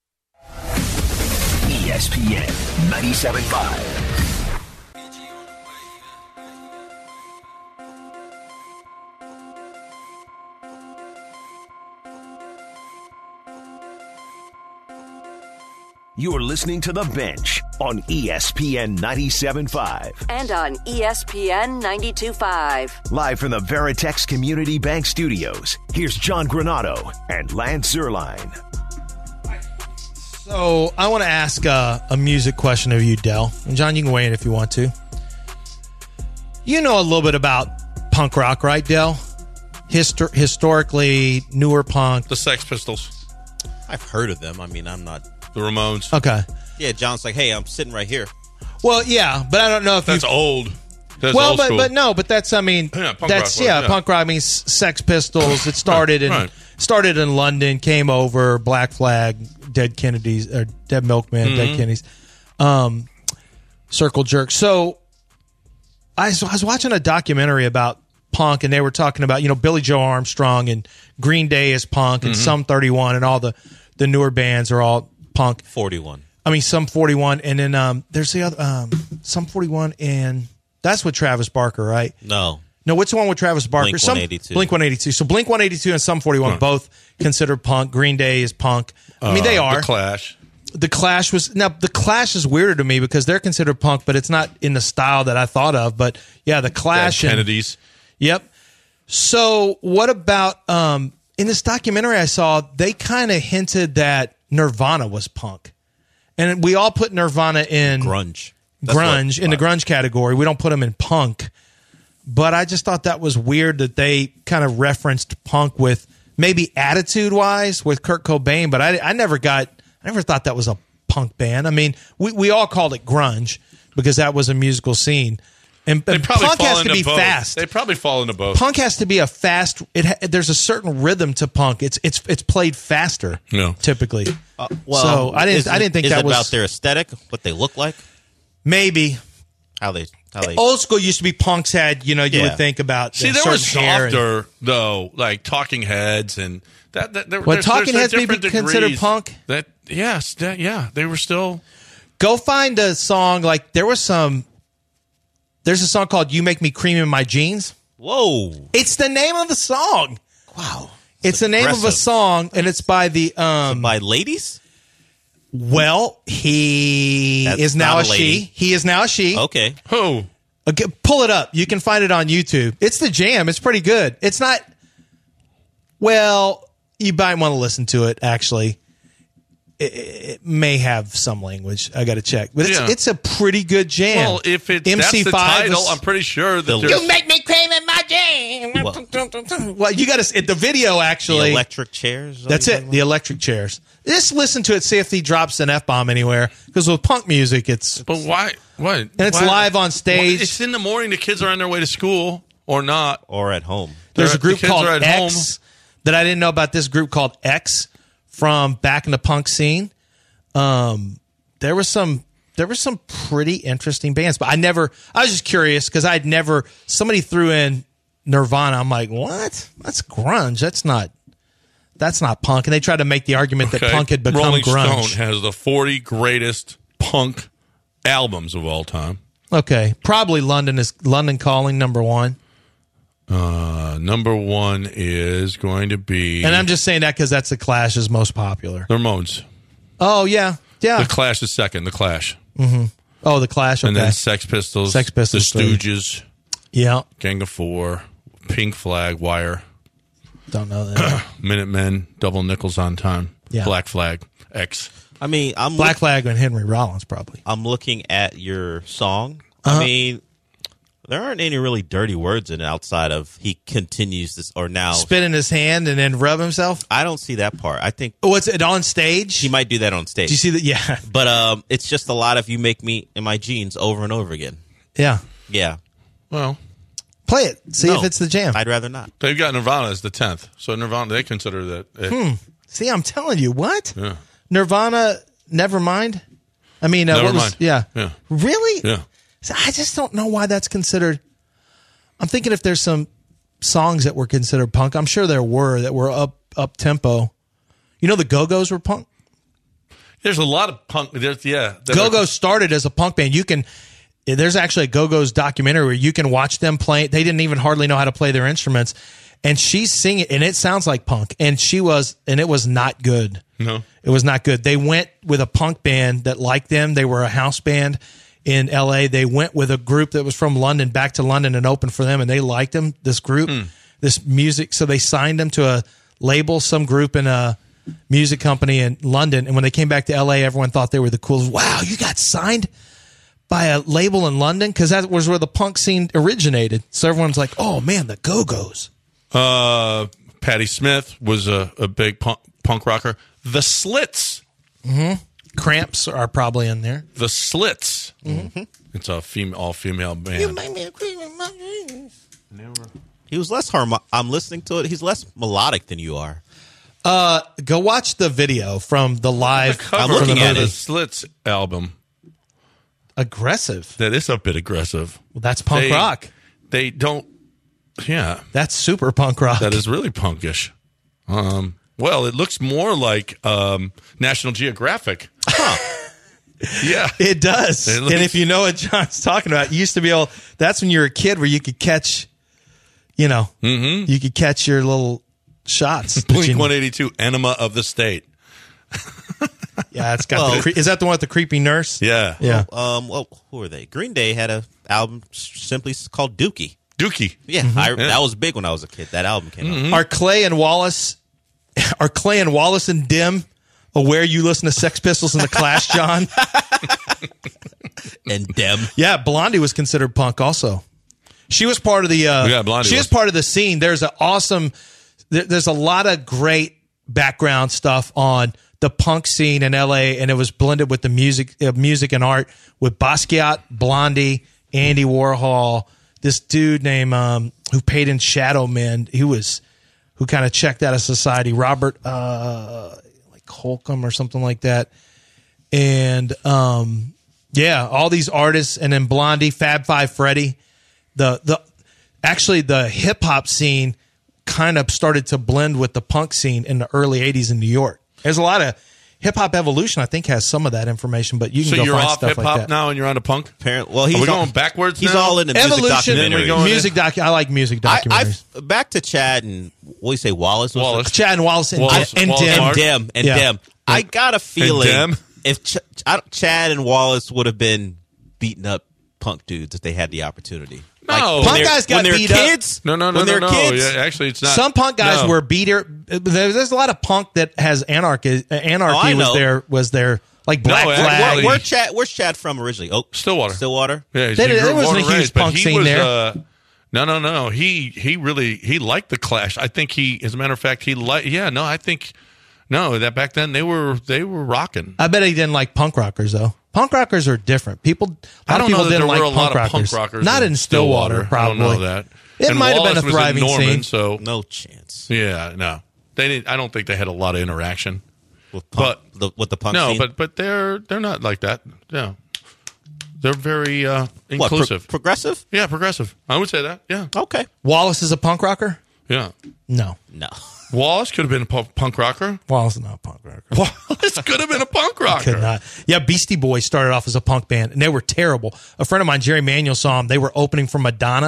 E S P N ninety-seven point five. You're listening to The Bench on E S P N ninety-seven point five. And on E S P N ninety-two point five. Live from the Veritex Community Bank Studios, here's John Granado and Lance Zierlein. So I want to ask uh, a music question of you, Del. And John, you can weigh in if you want to. You know a little bit about punk rock, right, Del? Histor- historically, newer punk. The Sex Pistols. I've heard of them. I mean, I'm not... The Ramones. Okay. Yeah, John's like, hey, I'm sitting right here. Well, yeah, but I don't know if That's you... old. That's well, old but school. but no, but that's I mean Yeah, punk that's rock was, yeah, yeah. punk rock. I mean, S- Sex Pistols. It started in Right. started in London, came over, Black Flag, Dead Kennedys, or Dead Milkmen, Mm-hmm. Dead Kennedys, um, Circle Jerk. So I was, I was watching a documentary about punk, and they were talking about you know Billy Joe Armstrong and Green Day is punk, and Mm-hmm. Sum thirty-one, and all the the newer bands are all punk. forty-one. I mean, Sum forty-one, and then um, there's the other um, Sum forty-one, and that's with Travis Barker, right? No. No, what's the one with Travis Barker? Blink Some- one eighty-two. Blink one eighty-two. So Blink one eighty-two and Sum forty-one Huh. both considered punk. Green Day is punk. I mean, they Uh, are. The Clash. The Clash was now the Clash is weirder to me because they're considered punk, but it's not in the style that I thought of. But yeah, the Clash Dead and Kennedys. Yep. So what about um, in this documentary I saw? They kind of hinted that Nirvana was punk, and we all put Nirvana in Grunge. That's grunge what- in the grunge category. We don't put them in punk. But I just thought that was weird that they kind of referenced punk with maybe attitude wise with Kurt Cobain. But I, I never got, I never thought that was a punk band. I mean, we, we all called it grunge because that was a musical scene. And, They and probably punk fall has to into be both. fast. They probably fall into both. Punk has to be a fast. It ha, there's a certain rhythm to punk. It's it's it's played faster. Yeah. Typically. Uh, well, so I didn't is I it- didn't think is that it was about their aesthetic, what they look like, maybe. how they how they. Old school used to be punks had, you know, you Yeah. would think about See, uh, there was certain hair and- softer, though, like Talking Heads and that. that there, Well, there's- Talking there's Heads may be different considered degrees punk? That yes, that, yeah, they were still. Go find a song like there was some. There's a song called "You Make Me Cream in My Jeans." Whoa! It's the name of the song. Wow. It's the name of a aggressive. song, and it's by the um. By ladies. Well, he That's is now not a a lady. she. He is now a she. Okay. Who? Okay, pull it up. You can find it on YouTube. It's the jam. It's pretty good. It's not. Well, you might want to listen to it. Actually, it, it may have some language. I got to check, but it's Yeah. it's a pretty good jam. Well, if it's that's the title, I'm pretty sure that The- there's. You make me cream in my jam. Well, you got to the video The actually. electric chairs. is that That's what you're it. talking The electric chairs. Just listen to it. See if he drops an F bomb anywhere. Because with punk music, it's But why? What? And it's live on stage. It's in the morning. The kids are on their way to school or not. about? Or at home. There's They're- a group the kids called are at X home. that I didn't know about. This group called X from back in the punk scene. Um, there was some. There were some pretty interesting bands, but I never. I was just curious because I'd never. Somebody threw in Nirvana. I'm like, what? That's grunge. That's not. That's not punk. And they tried to make the argument that Okay. punk had become Rolling grunge. Stone has the forty greatest punk albums of all time. Okay, probably London is London Calling number one. Uh, number one is going to be And I'm just saying that because that's the Clash's most popular. the Ramones. Oh, yeah. Yeah. The Clash is second. The Clash, Oh, the Clash. Okay. and then Sex Pistols, Sex Pistols, the three. Stooges, yeah. Gang of Four, Pink Flag, Wire, Don't know that. Minutemen, Double Nickels on Time, Yeah. Black Flag, X. I mean, I'm Black look- Flag and Henry Rollins, probably. I'm looking at your song. Uh-huh. I mean, there aren't any really dirty words in it outside of he continues this or now. Spit in his hand and then rub himself. I don't see that part. I think What's it on stage? he might do that on stage. Did you see that? Yeah. But um, it's just a lot of you make me in my jeans over and over again. Yeah. Yeah. Well, Play it. See No, if it's the jam. I'd rather not. they've got Nirvana as the tenth, so Nirvana they consider that. It. Hmm. See, I'm telling you. What? Yeah. Nirvana, Nevermind? I mean, uh, what was, Nevermind. yeah. Yeah. Really? Yeah. So I just don't know why that's considered. I'm thinking if there's some songs that were considered punk. I'm sure there were that were up up tempo. You know, the Go-Go's were punk. There's a lot of punk. There's yeah. that Go-Go are- started as a punk band. You can. There's actually a Go-Go's documentary where you can watch them play. They didn't even hardly know how to play their instruments, and she's singing, and it sounds like punk. And she was, and it was not good. No. It was not good. They went with a punk band that liked them. They were a house band in L A. They went with a group that was from London back to London and opened for them, and they liked them, this group, this music. So they signed them to a label, some group in a music company in London. And when they came back to L A, everyone thought they were the coolest. Wow, you got signed by a label in London? Because that was where the punk scene originated. So everyone's like, oh, man, the Go-Go's. Uh, Patti Smith was a, a big punk, punk rocker. The Slits. Cramps are probably in there. The Slits. Mm-hmm. It's a female, all female band. He was less harmo- I'm listening to it. He's less melodic than you are. Uh, go watch the video from the live. The cover I'm looking of at the it. Slits album. Aggressive. That is a bit aggressive. Well, that's punk They- rock. They don't. Yeah, That's super punk rock. that is really punkish. Um, well, it looks more like um, National Geographic. Yeah. It does. It looks- And if you know what John's talking about, you used to be able, that's when you were a kid where you could catch, you know, Mm-hmm. you could catch your little shots. Blink You- one eighty-two, Enema of the State. Yeah, it's got Well- the, cre- is that the one with the creepy nurse? Yeah. Yeah. Um, well, who are they? Green Day had a album simply called Dookie. Dookie. Yeah, Mm-hmm. I, that was big when I was a kid. That album came out. Are Clay and Wallace, are Clay and Wallace and Dim aware you listen to Sex Pistols and the Clash, John? And Dem. Yeah, Blondie was considered punk also. She was part of the. Uh, Yeah, Blondie she was was. part of the scene. There's an awesome. There, there's a lot of great background stuff on the punk scene in L A, and it was blended with the music, uh, music and art with Basquiat, Blondie, Andy Warhol. This dude named um, who paid in Shadow Man. He was who kind of checked out of society. Robert uh, like Holcomb or something like that, and um, yeah, all these artists, and then Blondie, Fab Five Freddy. The the actually the hip hop scene kind of started to blend with the punk scene in the early eighties in New York. There's a lot of hip hop evolution. I think has some of that information, but you can So go you're find off stuff hip like hop that. now and you're on to punk? Apparently, well, he's Are we all, going backwards He's now? all into music Evolution, Then we documentaries. go into- music docu. I like music I, documentaries. I've back to Chad and what do you say, Wallace? Was Wallace. Chad and Wallace and, Wallace- and Wallace Dim. and Mark. Dem and Yeah. Dem. I got a feeling Dem? if Ch- I, Chad and Wallace would have been beating up punk dudes if they had the opportunity. No. when Punk they're- guys got when they're beat up. kids. No, no, no, when no, they're no. kids. Yeah, actually, it's not. Some punk guys no. were beater. There's, there's a lot of punk that has anarchy. Anarchy Oh, I was know. there. Was there like Black No, Flag? actually- Where, where Chad? Where's Chad from originally? Oh, Stillwater. Stillwater. Yeah, he's, There- he there grew up wasn't born a and huge raised, but punk he scene was, there. Uh, no, no, no. He he really he liked the Clash. I think he, as a matter of fact, he liked. Yeah, no, I think no. That back then they were they were rocking. I bet he didn't like punk rockers though. Punk rockers are different. People. A lot I of don't people know that didn't there like were a punk lot of rockers. punk rockers. Not in Stillwater, probably. I don't know that. It And might have been Wallace a was in thriving Norman, scene. So No chance. yeah, no, they didn't. I don't think they had a lot of interaction. With punk, But- the, with the punk No, scene. but but they're they're not like that. No, they're very uh, what, pro- inclusive. progressive? yeah, progressive. I would say that. Yeah, Okay. Wallace is a punk rocker. yeah. No, No. Wallace could have been a pu- punk rocker. Wallace is not a punk rocker. Wallace could have been a punk rocker. Could not. Yeah, Beastie Boys started off as a punk band, and they were terrible. A friend of mine, Jerry Manuel, saw them. They were opening for Madonna,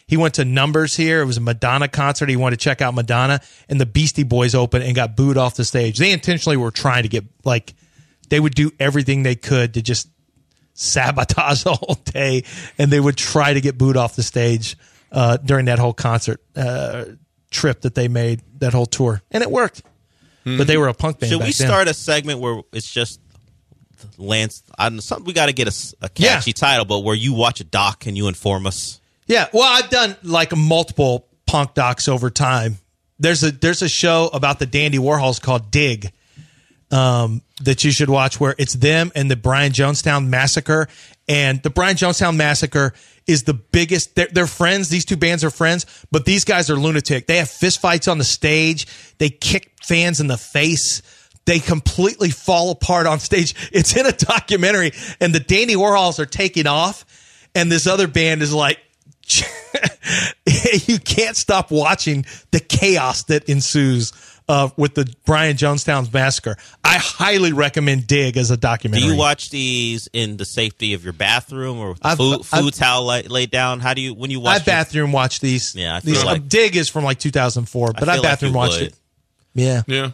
He went to Numbers here. It was a Madonna concert. He wanted to check out Madonna, and the Beastie Boys opened and got booed off the stage. They intentionally were trying to get, like, they would do everything they could to just sabotage the whole day, and they would try to get booed off the stage uh, during that whole concert uh, trip that they made, that whole tour. And it worked. Mm-hmm. But they were a punk band. Should back we then. start a segment where it's just Lance? I don't know, something we got to get a, a catchy Yeah. title, but where you watch a doc and you inform us. Yeah, well, I've done like multiple punk docs over time. There's a there's a show about the Dandy Warhols called Dig um, that you should watch, where it's them and the Brian Jonestown Massacre. And the Brian Jonestown Massacre is the biggest. They're, they're friends. These two bands are friends, but these guys are lunatic. They have fistfights on the stage. They kick fans in the face. They completely fall apart on stage. It's in a documentary, and the Dandy Warhols are taking off, and this other band is like, you can't stop watching the chaos that ensues uh, with the Brian Jonestown Massacre. I highly recommend Dig as a documentary. Do you watch these in the safety of your bathroom or with the I've- food, food I've- towel lay, laid down? How do you when you watch? I bathroom watch these. Yeah, I feel these, like- Dig is from like two thousand four, but I, feel like bathroom you watched would. it. Yeah. Yeah.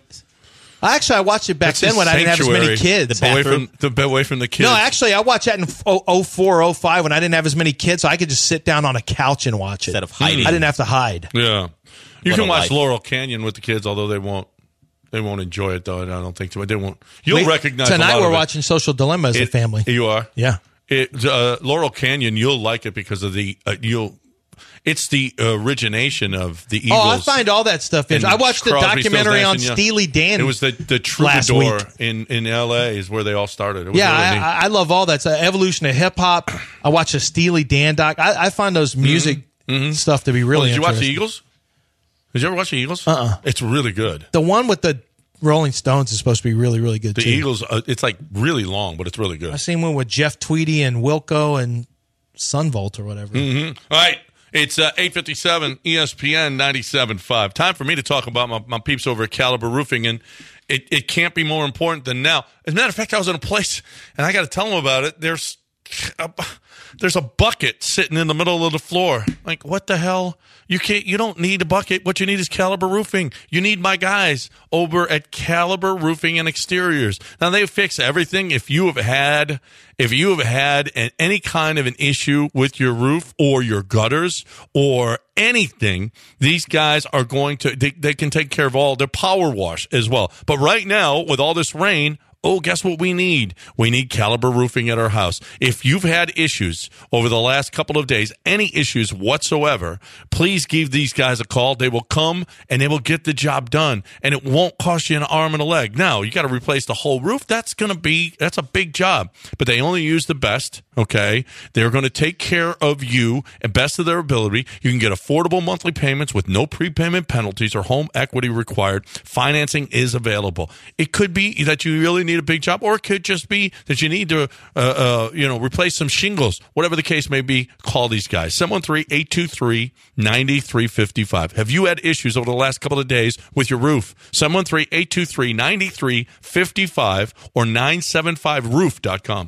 I actually, I watched it back That's then his when I didn't have as many sanctuary. kids. The Away bathroom. from the away from the kids. No, actually, I watched that in oh four, oh five when I didn't have as many kids, so I could just sit down on a couch and watch it. Instead of hiding. I didn't have to hide. Yeah, you What can a watch life. Laurel Canyon with the kids, although they won't. They won't enjoy it though. I don't think so. They won't. You'll We- recognize a Tonight lot we're of it. watching Social Dilemma as a It- family. You are. Yeah. It, uh, Laurel Canyon, you'll like it because of the uh, you'll. It's the origination of the Eagles. Oh, I find all that stuff and interesting. I watched the Crosby, Stills, documentary Nash on and Young. Steely Dan. It was the the last Troubadour week. in in L A is where they all started. It was Yeah, really neat. I, I love all that. It's the evolution of hip hop. I watched a Steely Dan doc. I, I find those music stuff to be really Well, did you watch interesting. the Eagles? Did you ever watch the Eagles? Uh uh It's really good. The one with the Rolling Stones is supposed to be really, really good The too. Eagles, uh, it's like really long, but it's really good. I seen one with Jeff Tweedy and Wilco and Sunvolt or whatever. All right. It's uh, eight fifty-seven, E S P N ninety-seven point five. Time for me to talk about my, my peeps over at Caliber Roofing, and it, it can't be more important than now. As a matter of fact, I was in a place, and I got to tell them about it. There's a, there's a bucket sitting in the middle of the floor. Like, what the hell? You can't. You don't need a bucket. What you need is Caliber Roofing. You need my guys over at Caliber Roofing and Exteriors. Now they fix everything. If you have had, if you have had an, any kind of an issue with your roof or your gutters or anything, these guys are going to. They, they can take care of all. Their power wash as well. But right now, with all this rain. Oh, guess what we need? We need Caliber Roofing at our house. If you've had issues over the last couple of days, any issues whatsoever, please give these guys a call. They will come and they will get the job done, and it won't cost you an arm and a leg. Now, you got to replace the whole roof. That's going to be, that's a big job, but they only use the best, okay? They're going to take care of you and best of their ability. You can get affordable monthly payments with no prepayment penalties or home equity required. Financing is available. It could be that you really need a big job, or it could just be that you need to, uh, uh, you know, replace some shingles. Whatever the case may be, call these guys. seven one three, eight two three, nine three five five. Have you had issues over the last couple of days with your roof? seven one three, eight two three, nine three five five or nine seven five roof dot com.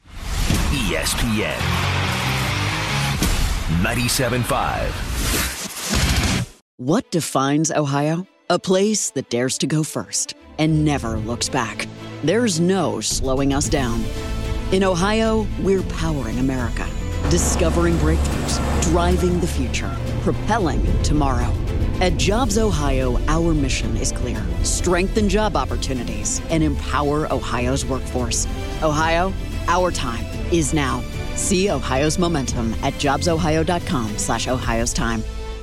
E S P N ninety-seven point five. What defines Ohio? A place that dares to go first and never looks back. There's no slowing us down. In Ohio, we're powering America, discovering breakthroughs, driving the future, propelling tomorrow. At Jobs Ohio, our mission is clear: strengthen job opportunities and empower Ohio's workforce. Ohio, our time is now. See Ohio's momentum at jobs ohio dot com slash Ohio's time.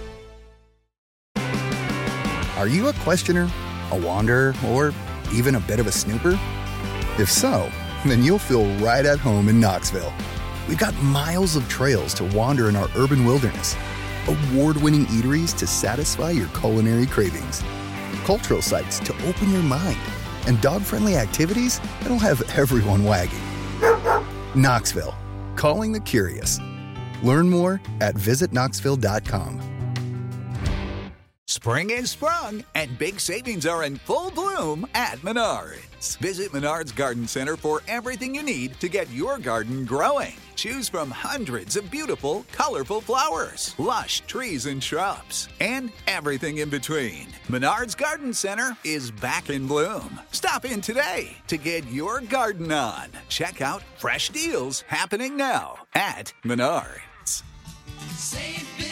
Are you a questioner, a wanderer, or even a bit of a snooper? If so, then you'll feel right at home in Knoxville. We've got miles of trails to wander in our urban wilderness, award-winning eateries to satisfy your culinary cravings, cultural sites to open your mind, and dog-friendly activities that'll have everyone wagging. Knoxville, calling the curious. Learn more at visit knoxville dot com. Spring is sprung, and big savings are in full bloom at Menards. Visit Menards Garden Center for everything you need to get your garden growing. Choose from hundreds of beautiful, colorful flowers, lush trees and shrubs, and everything in between. Menards Garden Center is back in bloom. Stop in today to get your garden on. Check out fresh deals happening now at Menards. Save big